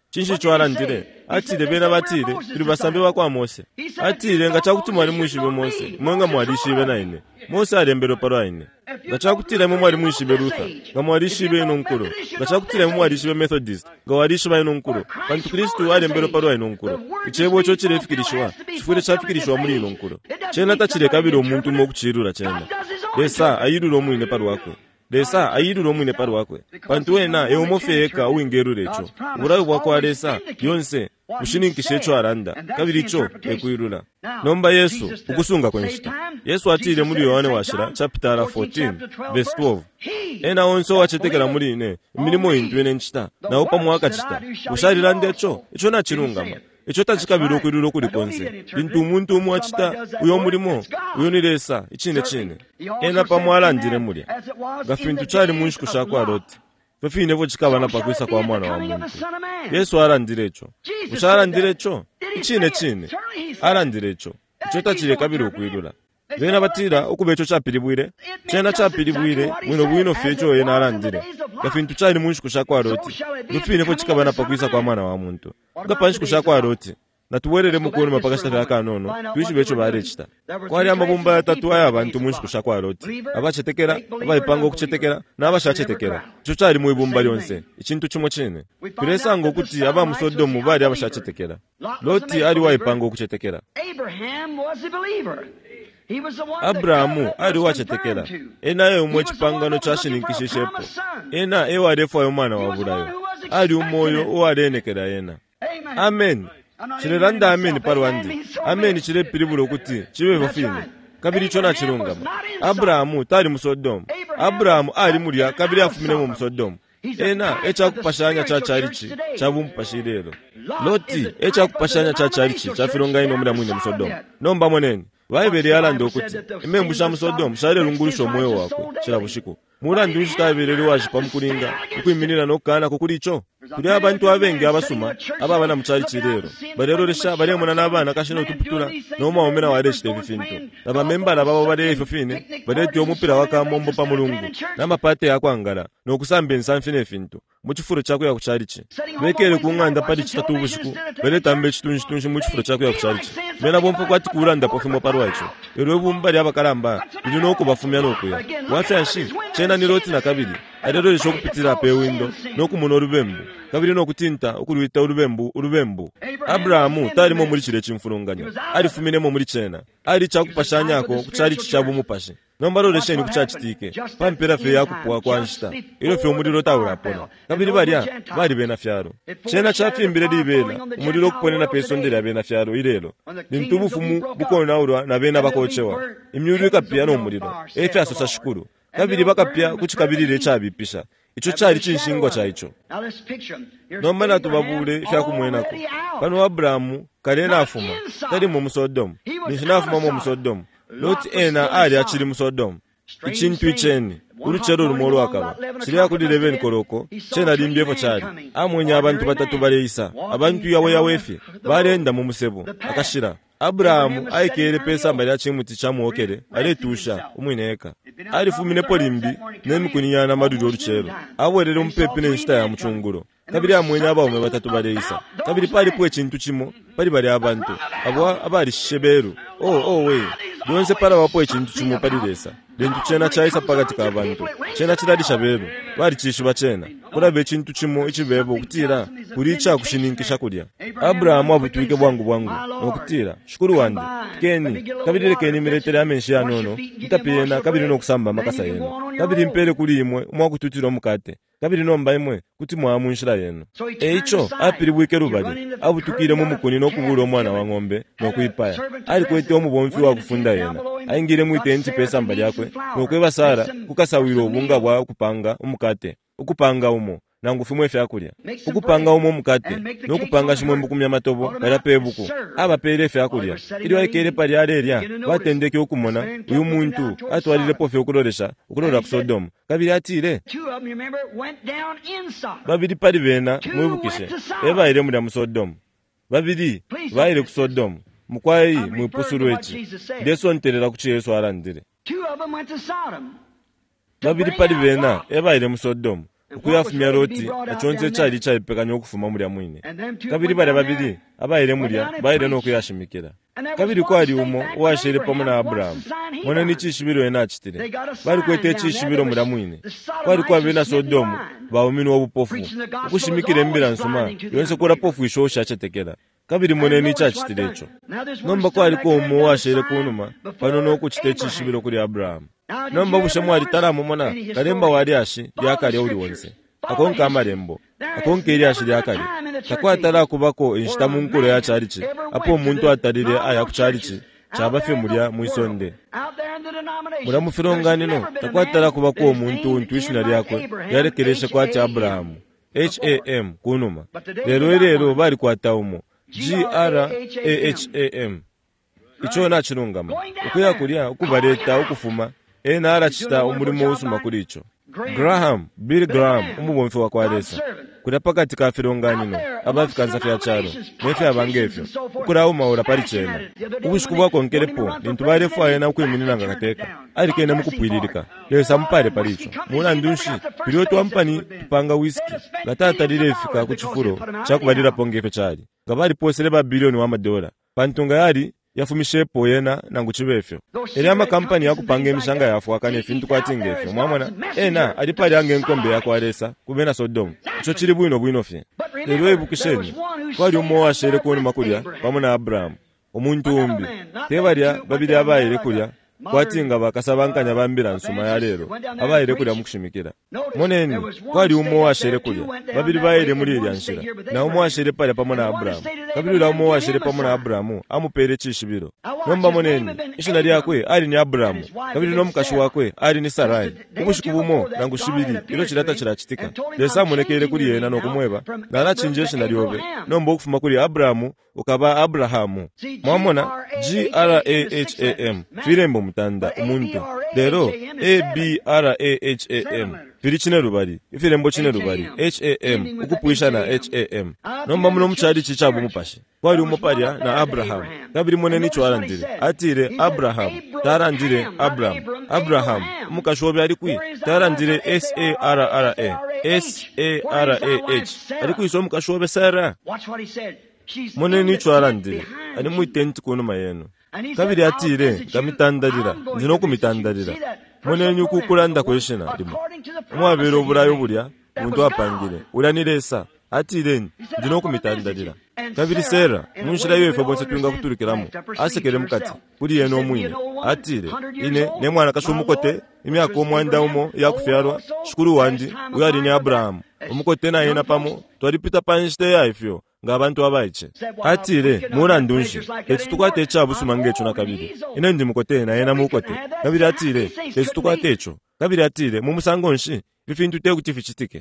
chinshi chwarandire atire bena batire turi basambe bakwa Mose atire ngachakutuma ari mwishibe Mose mwenga mwarishibe naine Mose arembero paro aine ngachakutira mu mwari mwishibe Rutha ngamwarishibe ino nkuro ngachakutira mu mwarishibe Methodist ngawarishiba ino nkuro bantu Kristo arembero paro aine nkuro ichebo cyo kirefikirishwa chifure chafikirishwa muri ino nkuro chena tachire kabiri omuntu mo kuchirura chena desa ayiruro mwine paro wako desa ayiruro mwine paro wakwe bantu wena eomofeka uingerurecho burayi bwako aresa yonse ushininkishe cyo aranda kabiri cyo ekuyirura nomba Yesu ukusunga kwenshita Yesu atire muri Yohane washira chapter fourteen verse twelve ena onso wachetekera muri ine imirimo indwe nenchita na upa mwaka chita usharira ndecho icho na chirungama icho tachikabiri okwiruro kuri konse bintu umuntu umwe achita uyo murimo uyo niresa ichine chine ena pamwalandire muri gafintu chari munshi kushakwa roti fefine vo chikabana pakwisa kwa mwana wa muntu Yesu arandirecho usharandirecho ichine chine arandirecho icho tachire kabiri okwirura Vena batira okubecho chapiribwire chena chapiribwire mwino bwino fecho yena arandire gafintu chari munshi kushakwa roti dupfine vo chikabana pakwisa kwa mwana wa muntu gapanshi kushakwa roti natuwerere mukuru mapakashita vyaka nono tuishi becho barechita kwari amabumba atatu aya abantu munshi kushakwa roti abachetekera abaipanga okuchetekera n'abashachetekera ico cari mu ibumba lyonse ikintu kimwe chine piresa ngo kuti aba musodomu bari abashachetekera Loti ari waipanga okuchetekera Abrahamu ari wachetekera ena ye umwe chipangano chashininkishishepo ena ewa refa yomwana wa burayo ari umoyo owarenekera yena amen chireranda amen parwandi amen chire piribulo kuti chiwe bafine kabiri chona chirungama Abrahamu tari musodomu Abrahamu ari murya kabiri afumine mu musodomu ena echa kupashanya cha charichi chabumpashirero Loti echa kupashanya cha charichi chafironga ino muri mwine musodomu nomba moneni vaivere alanda okuti imembusha musodomu share lungurisho moyo wako chira bushiko mulandi ushitaberere waje pamukulinga ukwiminira nokana kokuricho kuri abantu abenge abasuma aba bana muchari chirero barero resha bare muna nabana kashino tuputura noma omera wareshite bifinto aba memba nababo bare ifofine bare tyo mupira wakamombo pa mulungu namapate yakwangara nokusambe nsamfine finto muchifuro chako ya kucharichi bekere kunganda pali chitatu bushiku bare tambe chitunji tunji muchifuro chako ya kucharichi mena bompo kwati kuranda pofimo parwacho ero bumbari abakaramba ndino kubafumya nokuya wafanshi chena ni Loti na kabiri adero lisho kupitira pe window nokumuno urubembu kabiri nokutinta okuruita urubembu urubembu Abrahamu tarimo muri chire chimfurunganya ari fumine mo muri chena ari chakupashanyako kuchari chichabu mupashi nombaro resheni kuchachitike pampera fe yakupwa kwanshita iro fe umuriro taurapona kabiri barya bari bena fyaro chena chafimbire dibela umuriro kuponena pesondera bena fyaro irelo nintubufumu bukona urwa na bena bakochewa imyuru kapia no umuriro efe asosa shukuru kabiri bakapya kuchikabirire chabipisha icho chari chinshingo chaicho nomana tubabule fyakumwenako pano Abrahamu kalena afuma tari mu musodomu nishinafuma mu musodomu Loti ena ali achiri musodomu ichintu icheni uruchero rumoro akaba chiri akudireveni koroko chena limbyevo chari amwenya abantu batatu bareisa abantu yawe yawefi barenda mu musebo akashira Abrahamu aikere pesa mbali achimuti chamuokere aletusha umwineka alifumine polimbi nemikunyana madudu oruchero awerere umpepe nenshita ya muchunguro kabiri amwenya abaume batatu bareisa kabiri pali pwe chintu chimo pali bali abantu abo abali sheberu oh oh we donse para wapo chintu chimo pali desa dentu chena chaisa pakati ka abantu chena chidadi shaberu bali chishuba chena kurabe chintu chimo ichibebo kutira kuricha kushininkisha kulya Abrahamu abutuike bwangu bwangu nokutira shukuru wandi keni kabiri keni miretere amenshi ya nono itapiyena kabiri nokusamba makasa yeno kabiri mpere kuli imwe mwakututira mukate kabiri nomba imwe kuti mwamunshira yeno eicho apiri bwike rubali abutukire mu mukuni nokubura omwana wa ng'ombe nokuipaya ali kwete omubomfi wa kufunda yena aingire muitenzi pesa mbali yakwe nokweba Sara kukasawira obunga bwa kupanga umukate ukupanga umo nangufimu efe akulya ukupanga umo mukate nokupanga shimwe mbukumya matobo karapebuku aba pere efe akulya ili waikere pali aleria watendeke okumona uyu muntu atwalire pofe okuloresha okulora ku Sodomu kabiri atire babiri pali bena mwibukishe eba ire muri mu Sodomu babiri baire ku Sodomu mukwayi mwipusuru echi deso nterera kuchi Yesu arandire babiri pali bena eba ire mu Sodomu okuyafumya loti achonze chali chaipekanya okufuma mulya mwine kabiri bali babiri abayire mulya bayire n'okuyashimikira kabiri kwali umo owashere pamwe na Aburahamu mwana ni chishibiro ena achitire bali kwete chishibiro mulya mwine kwali kwabe na Sodomu baumini w'obupofu okushimikira embira nsoma yonse kora pofu ishosha achetekera kabiri moneni chachitire echo nomba kwali ko umo owashere kunuma pano n'okuchite chishibiro kuri Aburahamu nomba bushemu ali taramo mona kalemba wali ashi yakali uli wonse akonka amarembo akonka iri ashi yakali takwatala kubako inshita munkuro ya charichi apo omuntu atalire aya kucharichi chabafe mulya muisonde mura mufironganino takwatala kubako omuntu intuitionary yakwe yarekereshe kwa cha Aburahamu ham kunuma lero lero bali kwata umo graham icho na chirungama ukuya kulya ukubareta ukufuma ena arachita umurimo w'usuma kuri ico Graham Bill Graham umubomfe wa kwaresa kuri pakati ka fironganino abafikanza fya charo nefe abangefyo ukuraho maura parichena ubushikubwa konkerepo nintu barefu ayena kwiminina ngakateka arikene mukupwiririka lesa mpare paricho muna ndunshi piloto ampani panga whisky gatata direfika ku chifuro chakubalira pongefe chali ngabari posele ba bilioni wa madola pantunga yari yafumishepo yena nanguchibefyo eri amakampani yakupanga emishanga yafu akane fintu kwatingefyo mwamwana ena alipali ange nkombe yakwaresa kubena Sodomu ico chiri bwino bwino fye lero ebukisheni kwali umo washere kuni makulya pamwe na Aburahamu omuntu umbi tebalya babiri abayire kulya kwatinga bakasabankanya bambira nsuma ya lero abayire kulya mukushimikira moneni kwali umo washere kulya babiri bayire muri irya nshira na umo washere pale pamwe na Aburahamu kabiri la umo washere pamwe na Aburahamu amupere chishibiro nomba moneni ishina lyakwe ali ni Aburahamu kabiri no mukashi wakwe ali ni Sarai ubushikubumo nangushibiri ilo chirata chirachitika lesa monekere kuri yena no kumweba ngala chinje ishina lyobe nomba okufuma kuri Aburahamu ukaba Abrahamu mwamona G R A H A M firembo mutanda umuntu lero A B R A H A M firi chine rubari ifirembo chine rubari H A M ukupwisha na H A M nomba muno mchari chichabo mupashi kwali umopalya na Abraham kabiri moneni cho arandire atire Abraham tarandire Abraham Abraham mukashobe ari kwi tarandire S A R R A S A R A H ari kwi so mukashobe Sarah moneni cho arandire ani muitenti kuno mayeno kabiri atire gamitandalira ndino kumitandalira moneni ukukulanda kweshena limo mwabero burayo burya muntu apangire ulaniresa atireni ndino kumitandalira kabiri Sera munshira yefe bonse twinga kuturikiramo asekere mukati kuri yeno mwine atire ine ne mwana kashumukote imyaka omwanda umo yakufyarwa shukuru wandi uyari ni Abraham umukote na yena pamo twaripita panshite yaifyo ngabantu abayiche atire murandunshi etutukwate chabusuma echo na kabiri ine ndi mukote na yena mukote kabiri atire etutukwate echo kabiri atire mumusango nshi bifintu te kutifichitike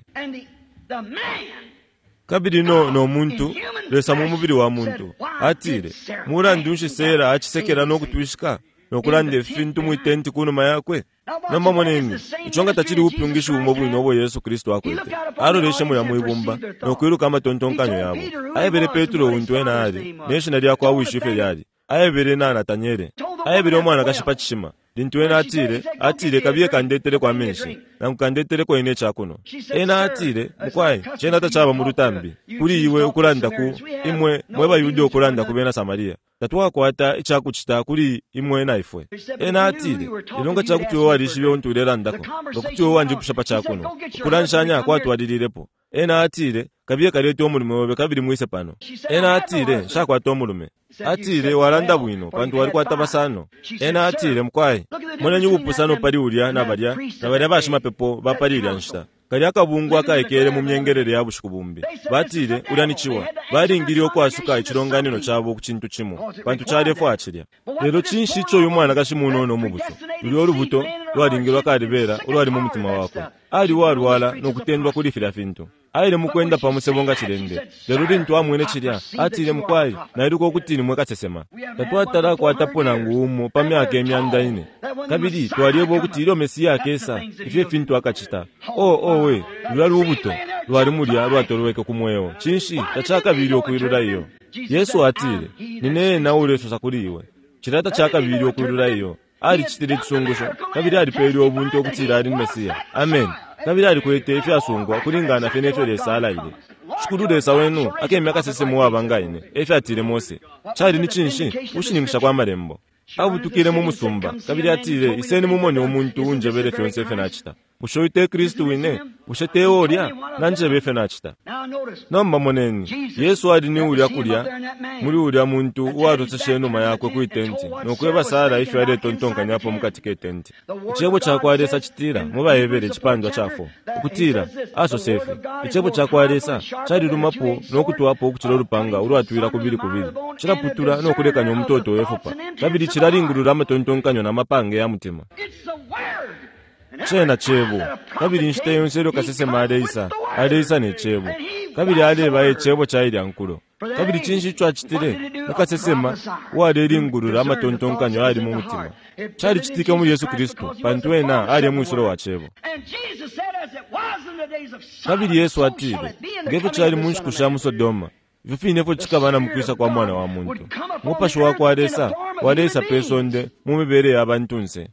kabiri no no muntu lesa mu mubiri wa muntu atire murandunshi Sera achisekera no kutwishika no kulande fintu muitenti kuno mayakwe namba moneni ichonga tachiri upyungishi umo bwino bo Yesu Kristo akwete aro leshe mu ya muibumba no kwiruka matontonkanyo yabo ayebere Petro untu ena ali neshi nali akwa wishife yali ayebere na Natanyere ayebere omwana kashipachishima lintu ena atire atire kabiye kandetere kwa menshi na mkandetere kwa ine chakuno ena atire mukwai chena tachaba mu rutambi kuri iwe ukulanda ku imwe mweba yudi okulanda kubena Samaria tatwa kwata ichakuchita kuri imwe na ifwe ena atire ilonga chakuti walishibe ontu lerandako lokuti wanje kushapa chakuno kulanshanya kwatu wadirirepo ena atire kabiye kalete omulime obe kabiri mwise pano ena atire shakwata omulume atire walanda bwino pantu wali kwata basano ena atire mkwai monenyi upusano pali ulya na balya na balya bashima pepo bapalira nshita kali akabungu akaekere mu myengerere ya bushikubumbi batire ulyanichiwa balingiri okwasuka ichironganino chabo ku kintu chimo pantu chalefu achirya lero chinshi cho yumwana kashimuno no mubuso uli olubuto lwalingirwa kalibera ulwali mu mutima wako ali walwala nokutendwa kulifira fintu aile mukwenda pamusebonga chilende lero lintu amwene chilya atire mkwai na iliko kutini mwekasesema tatwatala kwatapona nguumo pamyaka emyanda ine kabiri twaliebo kuti ilo Mesiya akesa ifye fintu akachita o o we lwali ubuto lwali mulya lwatoloweke kumwewo chinshi tachakabiri okwirura iyo Yesu atire nine na uleso sakuliwe chirata chakabiri okwirura iyo ali chitire chisungusho kabiri ali peli obuntu okutira ali Mesiya amen kabiri ali kwete ife asungwa kulingana fene ife lesala ile shikududesa wenu akemyaka sesemu wabangaine ife atire Mose chali ni chinshi ushiningisha kwa marembo abutukire mu musumba kabiri atire iseni mumone omuntu unjebere fyonse ife nachita ushoite Kristo wine ushete orya nanjebe ife nachita nomba moneni Yesu ali ni urya kulya muri urya muntu warutse shenu mayakwe ku itenti nokweba sara ife ari tontonka nyapo mukatike tenti ichebo chakwaresa chitira mubayebere chipandwa chafo ukutira aso sefe ichebo chakwaresa chari rumapo nokutwapo kuchiro rupanga urwatwira kubiri kubiri chiraputura nokulekanya omutoto wefupa kabiri chiraringurura amatontonkanyo namapanga ya mutima chena chebo kabiri nshite yonsero kasese mareisa areisa ne chebo kabiri areba ye chebo chairi ankulo kabiri chinshi chwa chitire mukasesema wareringurura amatontonkanyo ari mu mutima chari chitike mu Yesu Kristo pantwena ari mu isoro wa chebo kabiri Yesu atire ngefe chari munshkusha mu Sodoma vifinefo chikabana mukwisa kwa mwana wa muntu mupasho wako aresa waresa pesonde mu mibere y'abantunse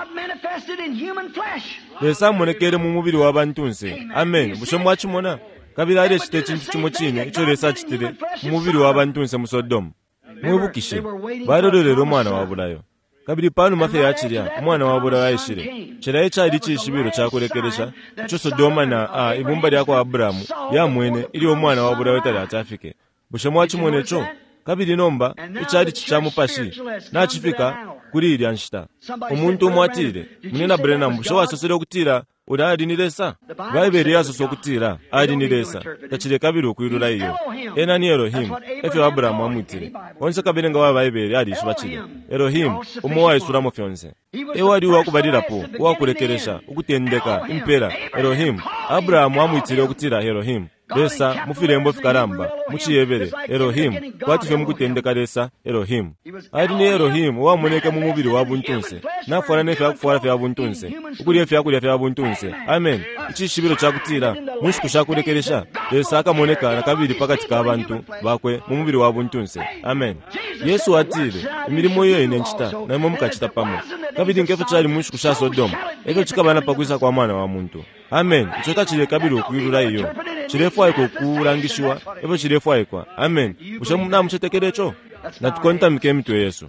lesa monekere mu mubiri w'abantunse amen bushomu wachimona kabiri ari chite chintu chimo chine icho lesa chitire mu mubiri w'abantunse mu Sodoma mwebukishe barorero mwana wa Burayo kabiri pano mafe yachirya umwana wa Burayo ayishire chiraye chari chishibiro chakurekeresha icho Sodoma na a ibumba lyako Abrahamu ya mwene ili omwana wa Burayo tali atafike bushomu wachimonecho kabiri nomba ichari chichamupashi nachifika kuri irya nshita umuntu umwatire munena Branham busho wasosere okutira urari nilesa bayibere yasoso okutira ari nilesa tachire kabiri okwirura iyo ena ni Elohim efe Abraham amwitire onse kabiri nga wabayibere ari shibachire Elohim umuwa isura mu fyonse ewari wakubarirapo wakurekeresha ukutendeka impera Elohim Abraham amwitire okutira Elohim lesa mufirembo fikaramba muchiyebere Elohim kwatufe mukutendeka lesa Elohim ari ni Elohim wamoneka mu mubiri w'abuntunse nafana nefe akufara fe abuntunse ukuri efe akuri efe abuntunse amen ichishibiro chakutira mushkusha kurekeresha lesa akamoneka na kabiri pakati ka abantu bakwe mu mubiri w'abuntunse amen Yesu atire imirimo yo inenchita na mu mukachita pamo kabiri ngefe chari mushkusha Sodoma eko chikabana pakwisa kwa mwana wa muntu amen ichota chile kabiri okwirura iyo chirefu ayiko kurangishwa evo chirefu ayikwa amen ushamu na mchetekerecho na tukonta mkemitu Yesu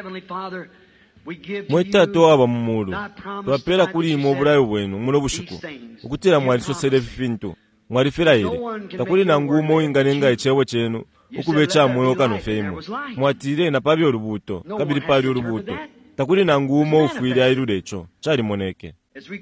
mwetato waba mumulu twapera kuri mu Burayo bwenu muno bushiku ukutira mwali sosere vifintu mwali feraire takuri na ngumo inganenga echebo chenu ukubecha mwoyo kano feimu mwatire na pabi orubuto kabiri pali orubuto takuri na ngumo ufuiri airurecho chari moneke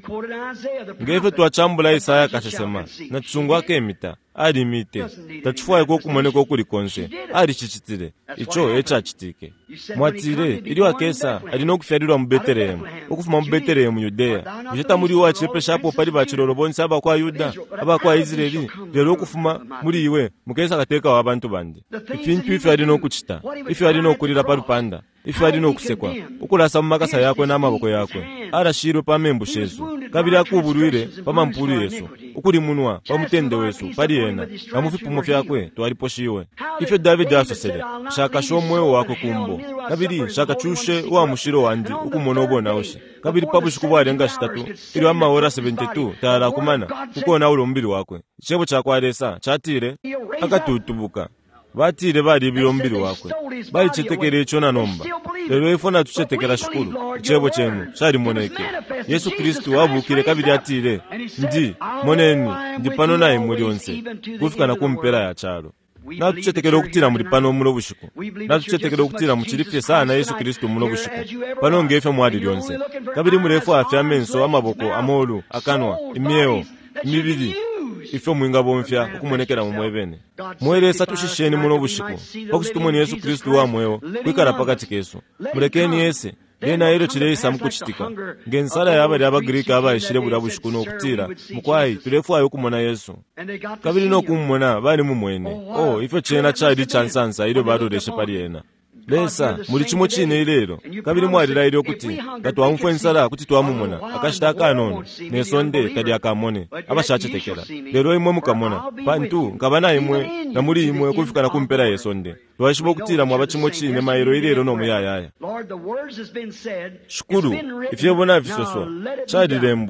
ngefe twachambula Isaya kasesema na tsungwa kemita ari mite tachifwa ko kumoneko kuri konse ari chichitire icho echa chitike mwatire iri wakesa ari no kufyarirwa mu Bethlehem okufuma mu Bethlehem mu Yudea jeta muri wache peshapo pali bachiroro bonse aba kwa Yuda aba kwa Israeli lero okufuma muri iwe mukesa kateka wabantu bandi ifintu ife ari no kuchita ife ari no kurira parupanda ife ari no kusekwa ukulasa mu makasa yako na amaboko yako arashiro pamembu shezu kabiri akuburwire pamampuru Yesu ukuri munwa pamutende wesu pali yena amufipumo fyakwe twaliposhiwe ife David asosere shaka shomwe wako kumbo kabiri shaka chushe wa mushiro wandi ukumonobona oshe kabiri pabushi kubwarenga shitatu ili wa maora seventy-two tara kumana ukona ulo mbiri wakwe chebo chakwaresa chatire akatutubuka batire bari biyombiri wakwe bari chetekere icho na nomba lero ifona tuchetekera shukuru chebo chenu chari moneke Yesu Kristo wabukire kabiri atire ndi moneni ndi pano naye muri onse kufika na kumpera ya charo na tuchetekere okutira muri pano muno bushiku na tuchetekere okutira mu chirifye sana Yesu Kristo muno bushiku pano ngefe mwadi lyonse kabiri murefu afya menso amaboko amolu akanwa imieo imibiri ifo mwinga bomfya ukumonekera mu mwebene mweresa tushisheni muno bushiku okusitumoni Yesu Kristo wa mweo kwikara pakati kesu murekeni yese yena ero chireisa mukuchitika ngensala yabali abagirika abayishire bura bushiku no kutira mukwayi turefu ayo kumona Yesu kabiri no kumona bali mu mwene oh ifo chena chadi chansansa iro badoreshe pali yena lesa muri chimo chine ilero kabiri mwarira iro kuti gatwamfwe nsala kuti twamumona akashitaka nono nesonde kadi akamone abashachetekera lero imwe mukamona pantu ngabana imwe na muri imwe kufika na kumpera yesonde twashibo kutira mu abachimo chine mayero ilero no muyayaya shukuru ifye bona visoswa chadi lembwa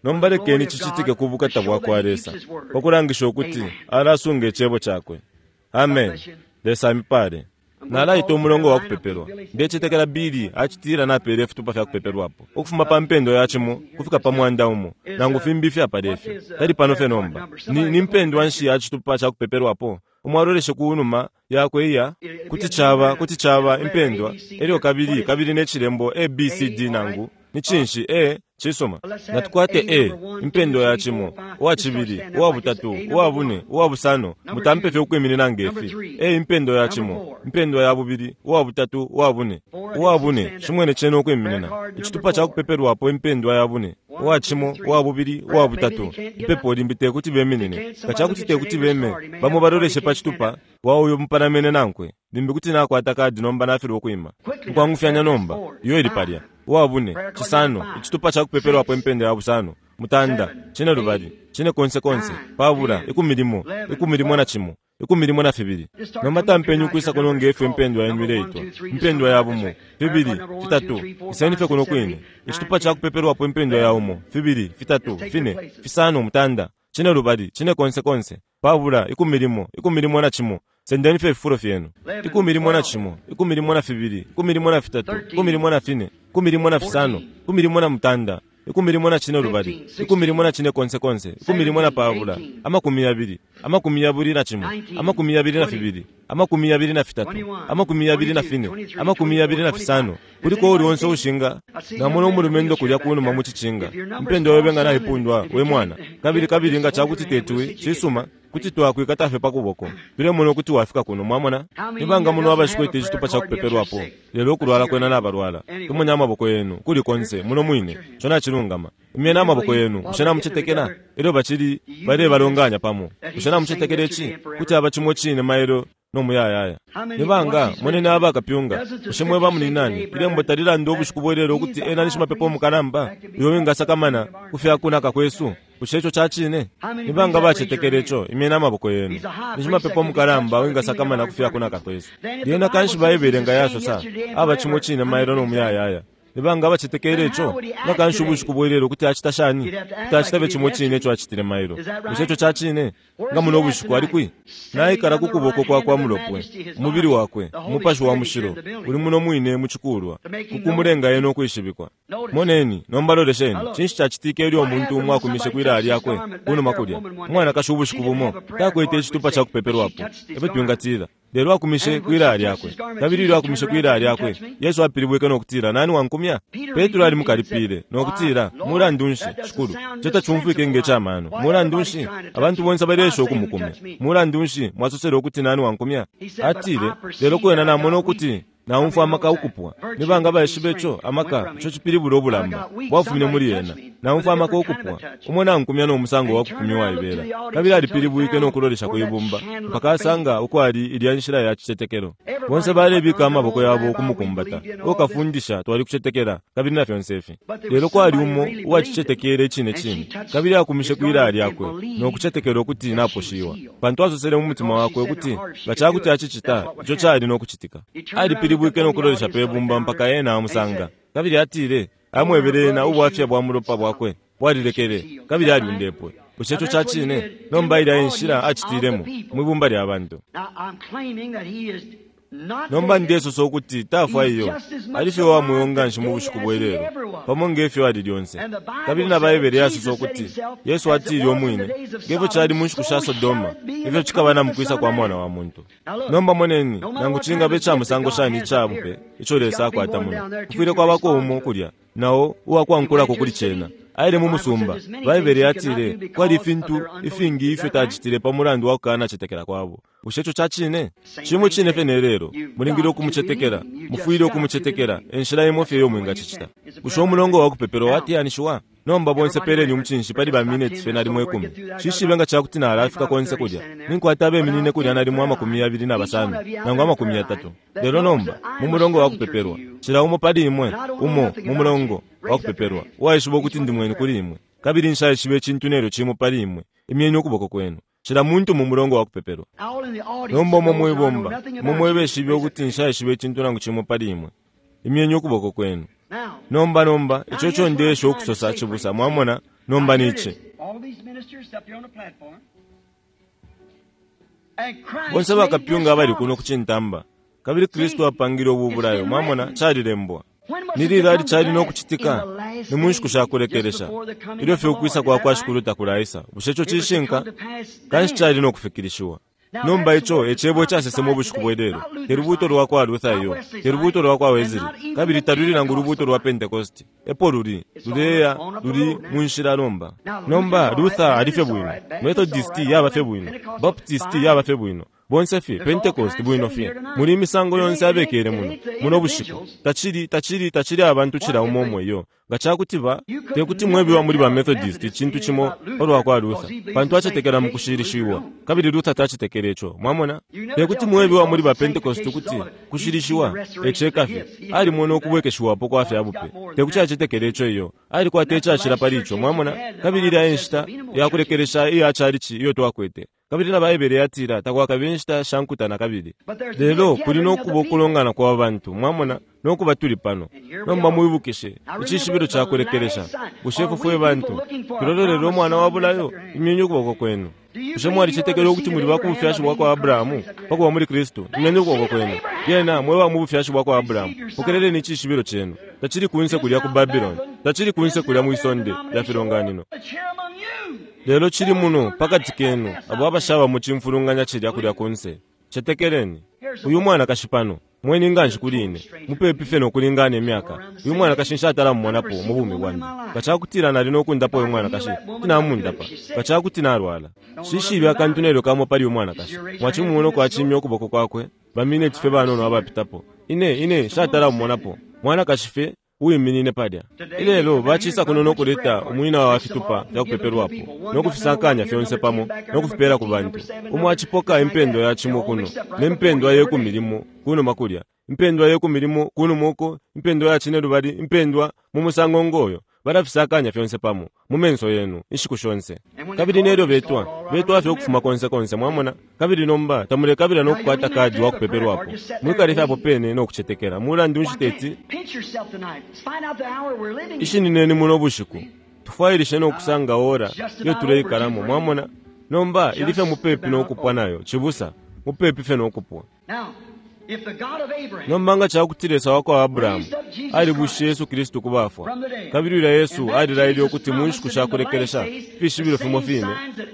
nombalekeni chichitike kubukata bwako alesa pakulangisha okuti alasunga echebo chakwe. Amen. Lesa mipale nalaita omulongo wa kupeperwa ndechitekera bili achitira na perefu tupa fya kupeperwapo okufuma pa mpendo yachimo kufika pa mwanda umo nangu fimbifi apadefi tali pano fenomba ni, ni mpendo wanshi achitupa cha kupeperwapo umwaroleshe kuunuma yakwe iya kuti chava kuti chava impendwa elio kabili kabili nechirembo A B C D nangu ni chinshi e chisoma natukwate e impendo yachimo wa chibili wa butatu wa bune wa busano mutampe fye ukwemini nangefi e impendo yachimo impendo ya bubili wa butatu wa bune wa bune chimwene chene okweminena ichitupa cha kupeperwapo impendo ya bune wa chimo wa bubili wa butatu ipepo limbite kuti beminene kacha kuti te kuti beme bamo baroleshe pa chitupa wa uyo mparamene nankwe limbi kuti nako atakadi nomba nafiri okwima kwangufyanya nomba iyo ilipalya wa bune chisano ichitupa cha kupeperwapo impendo ya busano mutanda chine lubali chine konse konse pabula ikumilimo ikumilimo na chimo ikumilimo na fibili nomata mpenyu kwisa kononge efe mpendo ya enwileito mpendo ya bumo fibili fitatu isanife kono kwine ichitupa cha kupeperwapo impendo ya umo fibili fitatu fine fisano mutanda chine lubali chine konse konse pabula ikumilimo ikumilimo na chimo sendeni fe furo fieno ikumilimo na chimo ikumilimo na fibili ikumilimo na fitatu ikumilimo na fine ikumilimo na fisano ikumilimo na mutanda ikumilimo na chine lubali ikumilimo na chine konse konse ikumilimo na pabula amakumi abiri amakumi abiri na chimo amakumi abiri na fibili amakumi abiri na fitatu amakumi abiri na fine amakumi abiri na fisano kuliko uri wonse ushinga na muno mulumendo kulya kuno mamuchichinga mpendo webenga na ipundwa we mwana kabili kabili nga chakuti tetwe chisuma kuti twakwikatafe pakuboko bile muno kuti wafika kuno mwamona nibanga muno abashikwete chitupa cha kupeperwapo lero kulwala kwena nabarwala tumunya amaboko yenu kuli konse muno mwine chona chilungama imena amaboko yenu ushana muchitekera ero bachiri bare balonganya pamo ushana muchitekerechi kuti abachimo chine maero no muyayaya nibanga monene abaka pyunga ushimwe bamuni nani ile mbotarira ndo bushikuborero kuti ena nishima pepo mukaramba yowe ngasakamana kufya kuna kakwesu ushecho chachine nibanga bachetekerecho imena amaboko yenu nishima pepo mukaramba wenga sakamana kufya kuna kakwesu yena kanshi bayiberenga yaso sa abachimo chine maero no muyayaya nibanga bachetekerecho nakanshi bushikuborero kuti achitashani kuti achitabe chimo chine cho achitire maero ushecho chachine ngamuno bushiku ari kwi naye karaku kuboko kwa kwa mulopwe mubiri wakwe mupashi wa mushiro uri muno mwine muchikurwa kukumurenga yeno kwishibikwa moneni nombalolesheni chinshi chachitike eri omuntu umwe akumishe kwira ali yakwe kuno makulya mwana kashubushi kubumo takwete chitupa cha kupeperwapo ebe tuyungatira lero akumishe kwira ali yakwe kabiri akumishe kwira ali yakwe Yesu apiribweke nokutira nani wankumya Petro ali mukalipire nokutira murandunshi shukuru cheta chumvike ngechamano murandunshi abantu bonse baresho okumukumya murandunshi mwasosero okuti nani wankumya atire lero kwena namono okuti na umfu amaka ukupwa nibanga bayishibecho amaka cho chipiri bulobulamba bwafumine muri yena na umfu amaka ukupwa umona nkumya no musango wakukumywa ibera kabira lipiri buike no kuloresha ko yibumba pakasanga uko ali ilyanshira ya chichetekero bonse bare bika amaboko yabo kumukumbata okafundisha twali kuchetekera kabiri na fyonsefi lero ko ali umo wa chichetekere chine chine kabiri akumishe kwira ali yakwe no kuchetekero kuti naposhiwa pantwazo sele mu mutima wakwe kuti gachakuti achichita icho chali no kuchitika ali piri bwike no kuloresha pebumba mpaka yena amusanga kabiri atire amwebere na ubwafya bwa mulopa bwakwe bwalirekere kabiri ali ndepwe uchecho chachine nombaira enshira achitiremo mwibumba lya abantu nomba ndeso sokuti tafa iyo alife wa muyonga nshimu bushikubwerero pamongefe wali lyonse kabiri nabayebere yaso sokuti Yesu atiri omwine gevo chali mushkusha Sodoma ivyo chikabana mukwisa kwa mwana wa muntu nomba moneni nanguchinga becha musango shani chabupe icho lesa kwa atamuno kufire kwa bako umo kulya nao uwa kwa nkula ko kuli chena aile mu musumba bayebere yatire kwali fintu ifingi ife tajitire pamurandu wakana chetekera kwabo ushecho chachine chimo chine fenerero mulingiro kumuchetekera mufuire kumuchetekera enshira imofye yo mwinga chichita usho mulongo wa kupepero wati anishwa nomba bonse pereni umchinshi pali ba minutes fenari mwe kumi shishi benga chakuti na arafika konse kujya ninko atabe minine kujya nari mu makumi abiri na basano nangwa makumi atatu lero nomba mu mulongo wa kupeperwa chira umo pali imwe umo mu mulongo wa kupeperwa waishubo kuti ndimwe ni kuri imwe kabiri nshaye shibe chintunero chimo pali imwe imyenyo kuboko kwenu chira muntu mu mulongo wa kupeperwa nomba mu mwibomba mu mwebeshe byo kuti nshaye shibe chintunango chimo pali imwe imyenyo kuboko kwenu nomba nomba icho cho ndesho okusosa chibusa mwamona nomba niche bonse bakapyunga bali kuno kuchintamba kabiri Kristo apangira obubulayo mwamona kyalirembwa nirira ali kyalina okukitika nimunshi kushakulekeresha ilo fe okwisa kwa kwashikuruta kulaisa bushecho kishinka kandi kyalina okufikirishiwa nomba icho echebo kyasesemo obushiku bwedero terubuto lwakwa Luthayo terubuto lwakwa Wezili kabiri taruri nangu rubuto lwa Pentecost epo ruri rureya ruri munshira nomba nomba Luther alife bwino Methodist yaba fe bwino Baptist yaba fe bwino bonse fi Pentecost bwino fi muri misango yonse abekere muno muno bushiko tachiri tachiri tachiri abantu chira umomo yo gachakutiva tekuti mwebi wa muri ba Methodist chintu chimo olwa kwa Luther bantu achetekera mukushirishiwa kabiri Luther tachitekerecho mwamona tekuti mwebi wa muri ba Pentecost kuti kushirishiwa echeka fi ali muno kubwekeshwa poko afi abupe tekuti achetekerecho iyo ali kwa techa achira palicho mwamona kabiri ira enshita yakurekeresha iya acharichi iyo twakwete kabiri nabayebere yatira takwa kabinshita shankutana kabiri lero kulino kubokulongana kwa abantu mwamona nokuba tuli pano nomba muyibukishe ichishibiro kyakulekeresha bushefu fwe bantu tulololero omwana wabulayo imyenye ukuboko kwenu ushemu alichitekera okuti muri bakubufyashi bwako Abrahamu pakuba muri Kristo imyenye ukuboko kwenu yena mwewa mubufyashi bwako Abrahamu ukerere ni chishibiro chenu tachiri kuinse kulya ku Babylon tachiri kuinse kulya mu isonde ya filonganino lero chiri muno pakati kenu abo abashaba mu chimfurunganya chiri akulya kunse chetekereni uyu mwana kashipano mweni nganji kuline mupepi feno kulingana emyaka uyu mwana kashinsha atala mmonapo mu bumi bwange kachakutira nali nokundapo uyu mwana kashi tinamundapa kachakutina alwala shishibi akantunero kamo pali uyu mwana kashi mwachimuno kwa chimyo kuboko kwakwe bamine tife banono abapitapo ine ine shatala mmonapo mwana kashife uyu minine padya ilelo bachisa kuno nokuleta umwina wa afitupa ya kupeperwapo nokufisankanya fyonse pamo nokufipera ku bantu umwe achipoka impendo ya chimo kuno nempendo ye ku milimo kuno makulya impendo ye ku milimo kuno moko impendo ya chineru bali impendwa mu musango ngoyo barafisakanya fyonse pamo mumenso yenu ishikushonse kabiri nero betwa betwa afyo kufuma konse konse mwamona kabiri nomba tamule kabira nokukwata kadi wa kupeperwapo mwikarifa apo pene nokuchetekera mulandi unshiteti ishini neni muno bushiku tufairishe nokusanga ora yo tuleikaramo mwamona nomba ilife mupepi nokupwa nayo chibusa mupepi fe nokupwa nombanga chakutiresa wako Abrahamu ali bushi Yesu Kristo kubafwa kabiri ila Yesu ali raili okuti munshi kushakulekeresha fishibiro fimo fine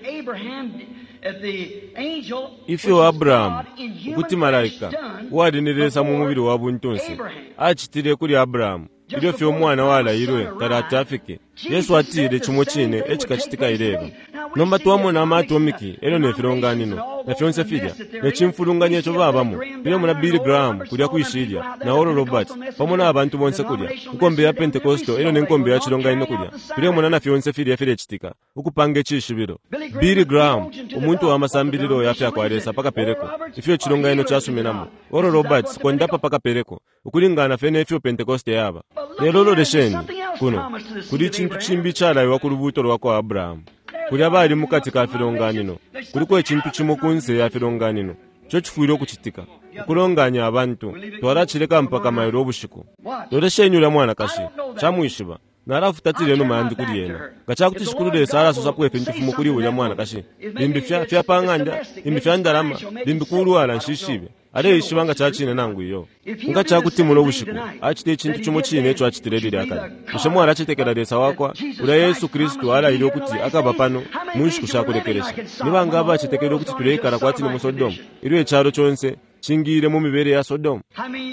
ifyo Abrahamu ukuti malaika wadiniresa mu mubiri wa buntonse achitire kuri Abrahamu ilyo fyo mwana wala irwe tarata afike Yesu atire chimo chine echikachitika irego nomba tuwamona amatu omiki elo nefilonganino na fyonse fidya nechimfulunganya cho babamo bilo muna Billy Graham kulya kuishilya na Oral Roberts pamona abantu bonse kulya ukombe ya Pentecosto elo nenkombe ya chilonganino kulya bilo muna na fyonse fidya file chitika ukupange chishibiro Billy Graham umuntu wa masambiliro yafya kwa resa paka pereko ifyo chilonganino chasumenamo Oral Roberts kwendapa paka pereko ukulingana fene ifyo Pentecoste yaba lelo lesheni kuno kuli chintu chimbi chalayo wakulubuto lwako Abrahamu kuli abali mukati ka filonganino kuliko ekintu kimo kunse ya filonganino kyo kifuire okuchitika okulonganya abantu twalachileka mpaka mayiro obushiku loleshenyula mwana kashi chamwishiba narafu tatile no mandi kuli yena gachakuti shikulude sara sosa kwefe ntifumu kuli uya mwana kashi limbi fya fya panganda limbi fya ndarama limbi kulwala nshishibe ale ishibanga chachine nangu iyo nga chakuti mulo bushiku achite ekintu kimo chine echo achitirelire akali ushemu arachitekera lesa wakwa ula Yesu Kristo ala ili okuti akaba pano munshi kushakulekeresha nibanga aba achitekera okuti tuleikara kwati mu Sodom ilo echaro chonse chingire mu mibere ya Sodom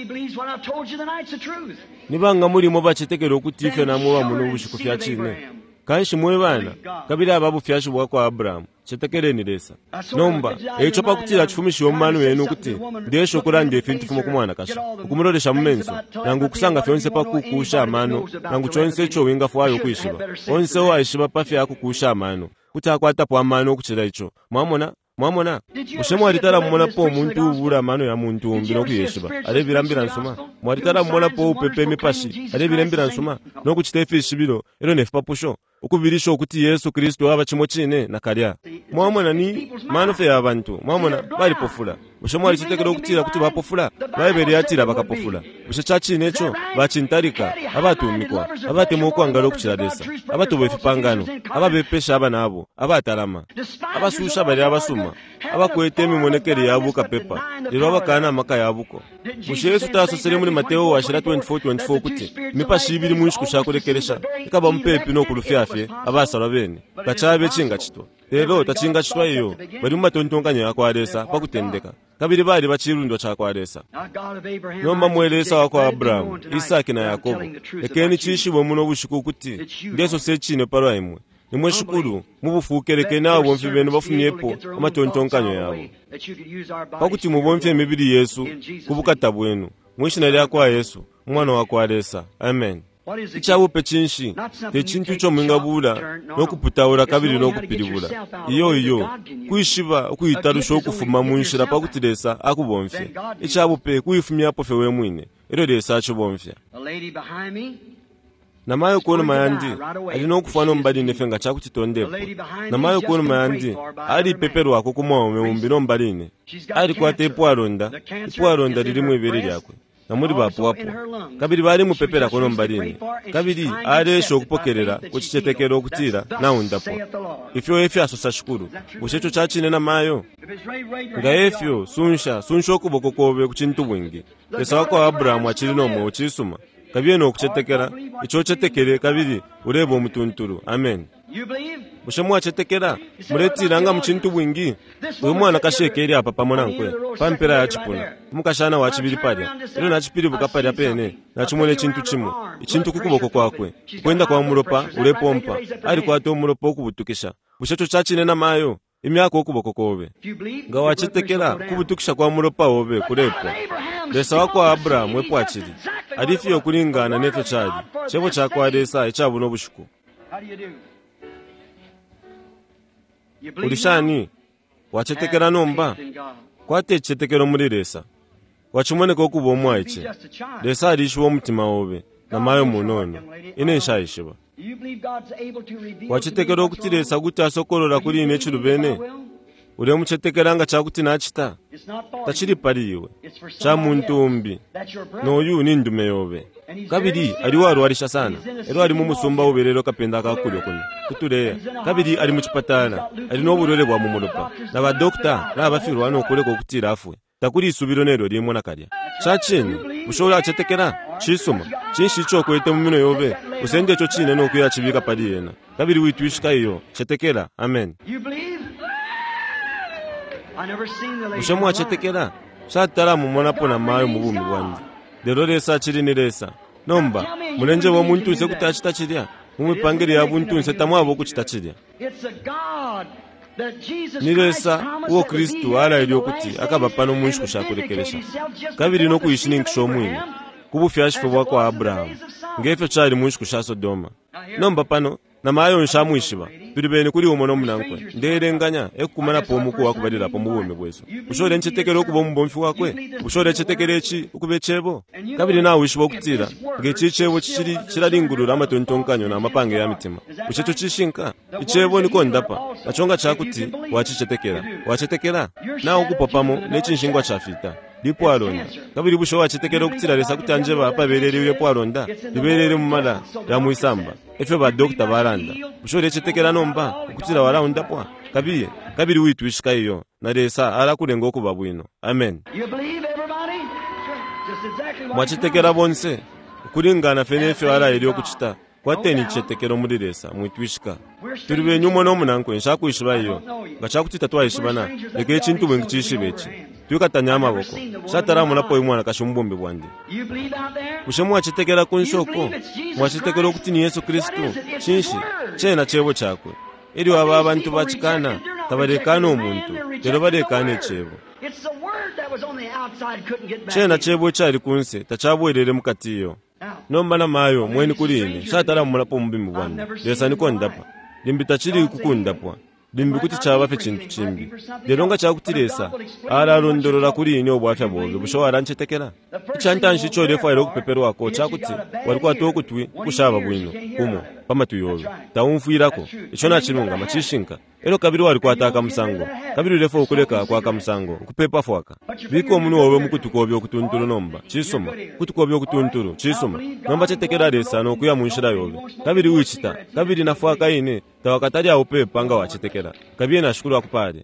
nibanga muri mo bachitekera okuti ife namuba muno bushiku fya chine kanshi mwe bana kabira ababu fyashi bwako Abrahamu chetekereni lesa nomba echo pakutira chifumishi omanu yenu kuti ndesho kurande fintu fumo kumwana kasha ukumurolesha mumenso nangu kusanga fyonse pakukusha amano nangu chonse echo winga fwayo kuishiba onse wa ishiba pafya kukusha amano kuti akwata po amano kuchira icho mwamona mwamona ushemu alitara mmona po omuntu ubura amano ya muntu mbino kuyeshiba alebirambira nsoma mwalitara mmona po upepe mipashi alebirambira nsoma nokuchitefe ishibiro ero nefapusho ukubirisho okuti Yesu Kristo aba chimo chine na kalya mwamona ni manofe ya abantu mwamona bali pofula bushe mwali chitekera okutira kuti bapofula baibere yatira bakapofula bushe chachi necho bachintarika abatumikwa abatema okwangala okukiradesa abatoba efipangano ababepesha abana abo abatalama abasusha bali abasuma abakweta emimonekere yabo kapepa lero abakana amaka yabuko bushe Yesu tasosere muri Mateo washira twenty-four twenty-four kuti mipashi ibiri mwinshi kushakurekeresha ikaba mpepi no kulufyafe abasara bene gachabe chinga chito lero tachinga chitwa iyo bali mumatontonkanyo yakwadesa pakutendeka kabiri bali bachirundo chakwadesa nomba mwelesa wako Abrahamu Isaki na Yakobo ekeni chishibo muno bushiku kuti ndeso sechine paro imwe nimwe shukuru mubufukereke nawo bomfi bene bafumyepo amatontonkanyo yabo pakuti mubomfi emibiri Yesu kubukata bwenu mwishina lyakwa Yesu mwana wako Alesa. Amen. Ichabupe chinshi techintu cho mwingabula nokuputaura kabiri nokupiribula iyo iyo kuishiba kuyitarusha okufuma munshira pakutiresa akubomfye ichabupe kuifumya pofe we mwine ero desa acho bomfya namayo kuona mayandi alino kufana mbali nefenga chakutitondepo namayo kuona mayandi ali pepero wako kumwa umbino mbaline ali kwate ipwaronda ipwaronda lilimu ibere lyakwe namuri bapo wapo kabiri bari mupepera kono mbalini kabiri aresho okupokerera kuchichetekera okutira naundapo ifyo efyo asosa shukuru bushecho chachine namayo nga efyo sunsha sunsha okuboko kobe kuchintu bwingi esa wako Abrahamu achiri nomo ochisuma kabiye no kuchetekera icho chetekere kabiri urebo omutunturu. Amen. Bushamu achetekera muretiranga muchintu bwingi uyu mwana kashekeri apa pamonankwe pampera yachipuna mukashana wachibiri palya ero nachipiri bukapalya pene nachimone chintu chimwe ichintu kukuboko kwakwe kwenda kwa muropa urepompa ali kwato muropa okubutukisha bushecho chachine namayo imyako okuboko kobe nga wachetekera kubutukisha kwa muropa obe kurepo lesa wako Abrahamu epo achiri alifiyo kulingana neto chali chebo chako Alesa echabu nobushuku ulishani wachetekera nomba kwate chetekero muri Lesa wachimoneka okuba omwaiche Lesa alishuwa omutima obe namayo munono ine nshayishiba wachetekera okuti Lesa kuti asokorora kuri ine chirubene ule muchetekeranga chakuti nachita tachiri pali iwe cha muntu umbi noyu ni ndume yobe kabiri ali waro alisha sana ero ali mumusumba oberero kapenda kakulyo kuno kutuleya kabiri ali muchipatala ali noburore bwa mumulopa na ba doctor na bafiru wano kuleko kutira afwe takuri isubiro nero limo nakalya chachini ushobora achetekera chisuma chinshi cyo kwete mumino yobe usende cyo chine no kuyachibika pali yena kabiri witwishika iyo chetekera. Amen. Bushamu achetekera satara mumona pona mayo mubumi bwandi lero Lesa chiri ni Lesa nomba mulenje wo muntu se kutachita chirya mumipangire ya buntu se tamwabo kuchitachirya ni Lesa uwo Kristo ala iliyo kuti akaba pano munshi kushakurekeresha kabiri no kuyishini nkishomwini kubufyashifo bwako Abrahamu ngefyo chali munshi kusha Sodoma nomba pano namayo nshamwishiba biribene kuri umono munankwe nderenganya ekumana pomuko wakubalira pomubume bwezo ushore nchetekero kubo mbomfi wakwe ushore chetekerechi ukubechebo kabiri nawe wishibo kutira ngechichebo chichiri chiralingurura amatontonkanyo na amapange ya mitima uchecho chishinka ichebo niko ndapa achonga chakuti wachichetekera wachetekera nawo kupapamo nechinshingwa chafita lipo alonda kabiri busho wachitekera kutira Lesa kuti anjeba apa berere lipo alonda liberere mumala ya muisamba efyo ba doctor baranda busho lechetekera nomba kutira wala undapwa kabiye kabiri witwishika iyo na Lesa ala kulenga okuba bwino. Amen. Mwachitekera bonse kulingana fenefyo ala iliyo kuchita kwateni chetekero muri Lesa mwitwishika turibe nyumo no munankwe nshakwishira iyo ngachakutita twayishibana leke chintu bwengi chishibechi tuyukatanya amaboko satara munapo imwana kashumbombe bwandi ushemu achitekera kunsoko mwachitekera kuti ni Yesu Kristo chinshi chena chebo chakwe ili waba abantu bachikana tabarekana omuntu lero barekane chebo chena chebo chali kunse tachabwerere mukatiyo nomba namayo mweni kulini satara munapo mbimbi bwandi Lesa niko ndapa limbita chiri kukundapwa limbi kuti chaba fe chintu chimbi lero nga chakuti Lesa ala rondorora kuri ine obwafya bobe busho aranchetekera chantanshi cho lefa ero kupepero wako chakuti walikuwa tokutwi kushaba bwino umo pamatu yobe taumfuirako icho nachilunga machishinka ero kabiri wali kwataka musango kabiri lefo okuleka kwaka musango kupepa fwaka biko omuno wobe mukutukobya okutuntulu nomba chisoma kutukobya okutuntulu chisoma nomba chetekera lesa nokuya munshira yobe kabiri wichita kabiri nafwaka ine tawakatali awo pepa nga wachitekera kabiri nashukuru akupale.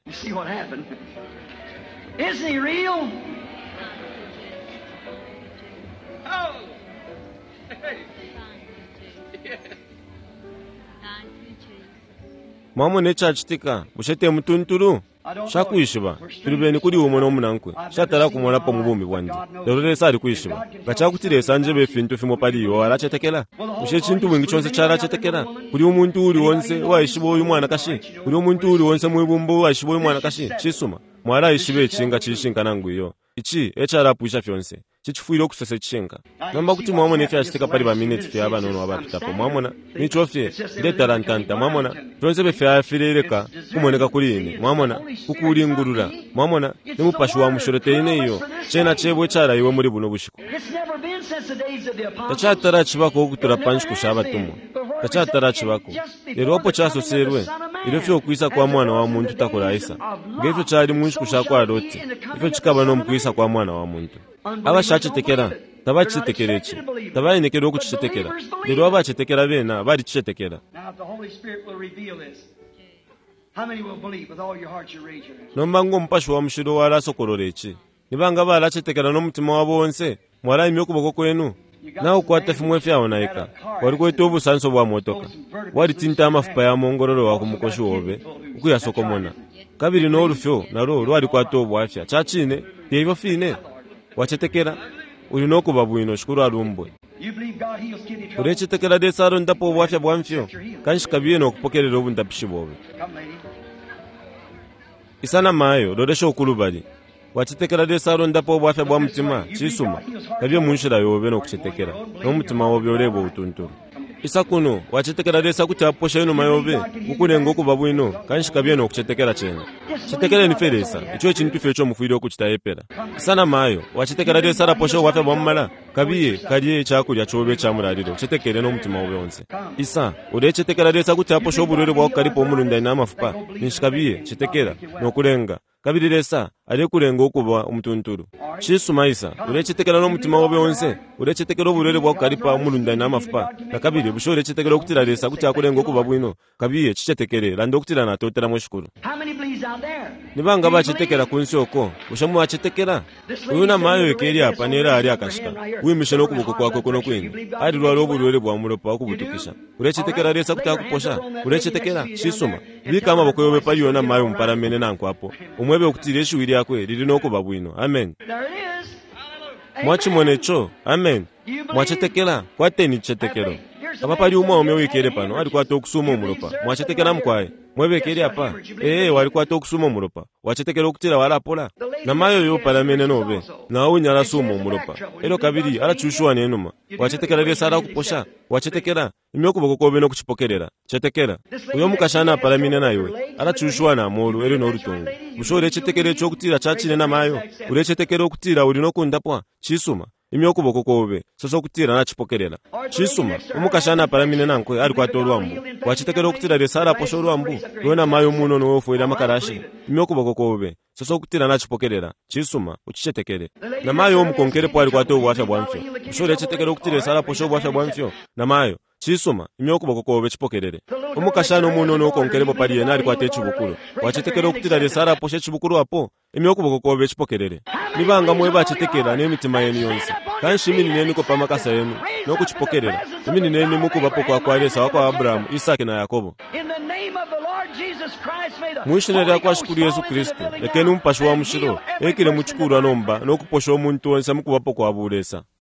Isn't he real? Oh. Mamo necha chitika bushete mutunturu shakuishiba tulibeni kuli umono munankwe shatara kumona po mubumbi bwandi lero sari kuishiba gachakutire sanje befintu fimo paliyo arachetekela bushe chintu wingi chonse chara chetekela kuli umuntu uri wonse waishibo uyu mwana kashi kuli umuntu uri wonse mwibumbu waishibo uyu mwana kashi chisuma mwara ishibe chinga chishinga nangu iyo ichi echara puisha fyonse chichifuiro kusese chinga namba kuti mwamona ife achitika pali ba minute fya abanono abapitapo mwamona nichofye ndetarantanta mwamona fyonse befe afirereka kumoneka kuli ine mwamona kukulingurura mwamona nimupashi wa mushorete ine iyo chena chebwe chara iwe muri buno bushiko tachatara chibako okutura panchi kushaba tumo tachatara chibako leropo chaso serwe irofyo kuisa kwa mwana wa muntu takoraisa ngefyo chari munshi kushakwa aroti ifyo chikaba no mukuisa kwa mwana wa muntu abashachitekera tabachiitekerechi tabainekero okuchitekera lero abachitekera bena bari chitekera. Nombango mpashi wa mushiro wala sokororechi nibanga bala chitekera no mutima wabo wonse mwala imyo kuboko kwenu na ukwata fimwe fyawo naika wari kwetobu sanso bwa motoka wari tinta amafupa ya mongororo wa kumukoshi wobe ukuya sokomona kabiri no rufyo naro rwari kwatobu afya chachine tebyo fine wachetekera uri no kubabuino shukuru arumbwe urechetekera desaro ndapo bwafya bwamfyo kanshi kabiye no kupokerera obundapishi bobe isana mayo roresho okulubali wachitekera desaro ndapo bwafya bwa mutima chisuma kabye munshira yobe no kuchitekera no mutima wobe orebo utunturu isakuno wachitekera desa kuti aposha ino mayobe ukulenga okubabuino kanshi kabye no kuchitekera chenga chitekera ni feresa icho chintu fecho mufuiro kuchitayepera isana mayo wachitekera desa raposha wafya bwa mmala kabiye kaliye chakulya chobe chamurariro chitekere no mutima wobe onse isa urechitekera desa kuti aposha oburere bwa kalipo omulunda ina mafupa nishikabiye chitekera no kulenga kabiri desa ale kulenga okuba umutunturu chisumaisa urechitekera no mutima wobe onse urechitekera oburere bwa kalipa omulunda ina mafupa na kabiri bushore chitekera okutira desa kuti akulenga okuba bwino kabiye chichetekere rando okutira na totera moshukuru nibanga bachitekera kunsi oko ushamu achitekera uyuna mayo ekeri apa nera ali akashika uyimishe no kuboko kwako kono kwini ari rwaro oburere bwa muropa okubutukisha urechitekera desa kuti akuposha urechitekera chisuma bika amaboko yobe payona mayo mparamene nankwapo umwebe okutira eshuwiri yakwe riri no kuba bwino amen mwachimonecho amen mwachitekera kwateni chitekero abapali umwe omwe wikere pano ali kwato okusuma omuropa mwachitekera mkwaye mwebekeri apa eh wali kwato okusuma omuropa wachitekera okutira wala apola na mayo yo palamene nobe na unyala suma omuropa ero kabiri ala chushwa nenuma wachitekera lesara kuposha wachitekera imyokuboko kobe no kuchipokerera chetekera uyo mukashana palamene nayo ala chushwa na molu ero no rutungu bushore chetekere cyo kutira chachine na mayo urechetekera okutira uri no kundapwa chisuma imyokuboko kobe soso kutira na chipokerera chisuma umukashana palamine nankwe ari kwatorwambu wachitekera okutira lesara poshorwambu wona mayo muno no ofuira makarashi imyokuboko kobe soso kutira na chipokerera chisuma uchichetekere na mayo omukonkere po ari kwato bwafya bwamfyo ushore chetekera okutira lesara posho bwafya bwamfyo na mayo chisuma imyokuboko kobe chipokerere umukashana muno no okonkere po pali yenari kwate chibukuru wachitekera okutira lesara posho chibukuru apo imyokuboko kobe chipokerere nibanga mwe bachitekera n'emitima yenu yonse kanshi mini neni ko pamakasa yenu no kuchipokerera mini neni mukuba poko akwalesa wakwa Abraham Isaac na Yakobo mwishirira kwa shukuru Yesu Kristo ekeni umpashi wa mushiro ekire muchikuru anomba no kuposha omuntu wonse mukuba poko abulesa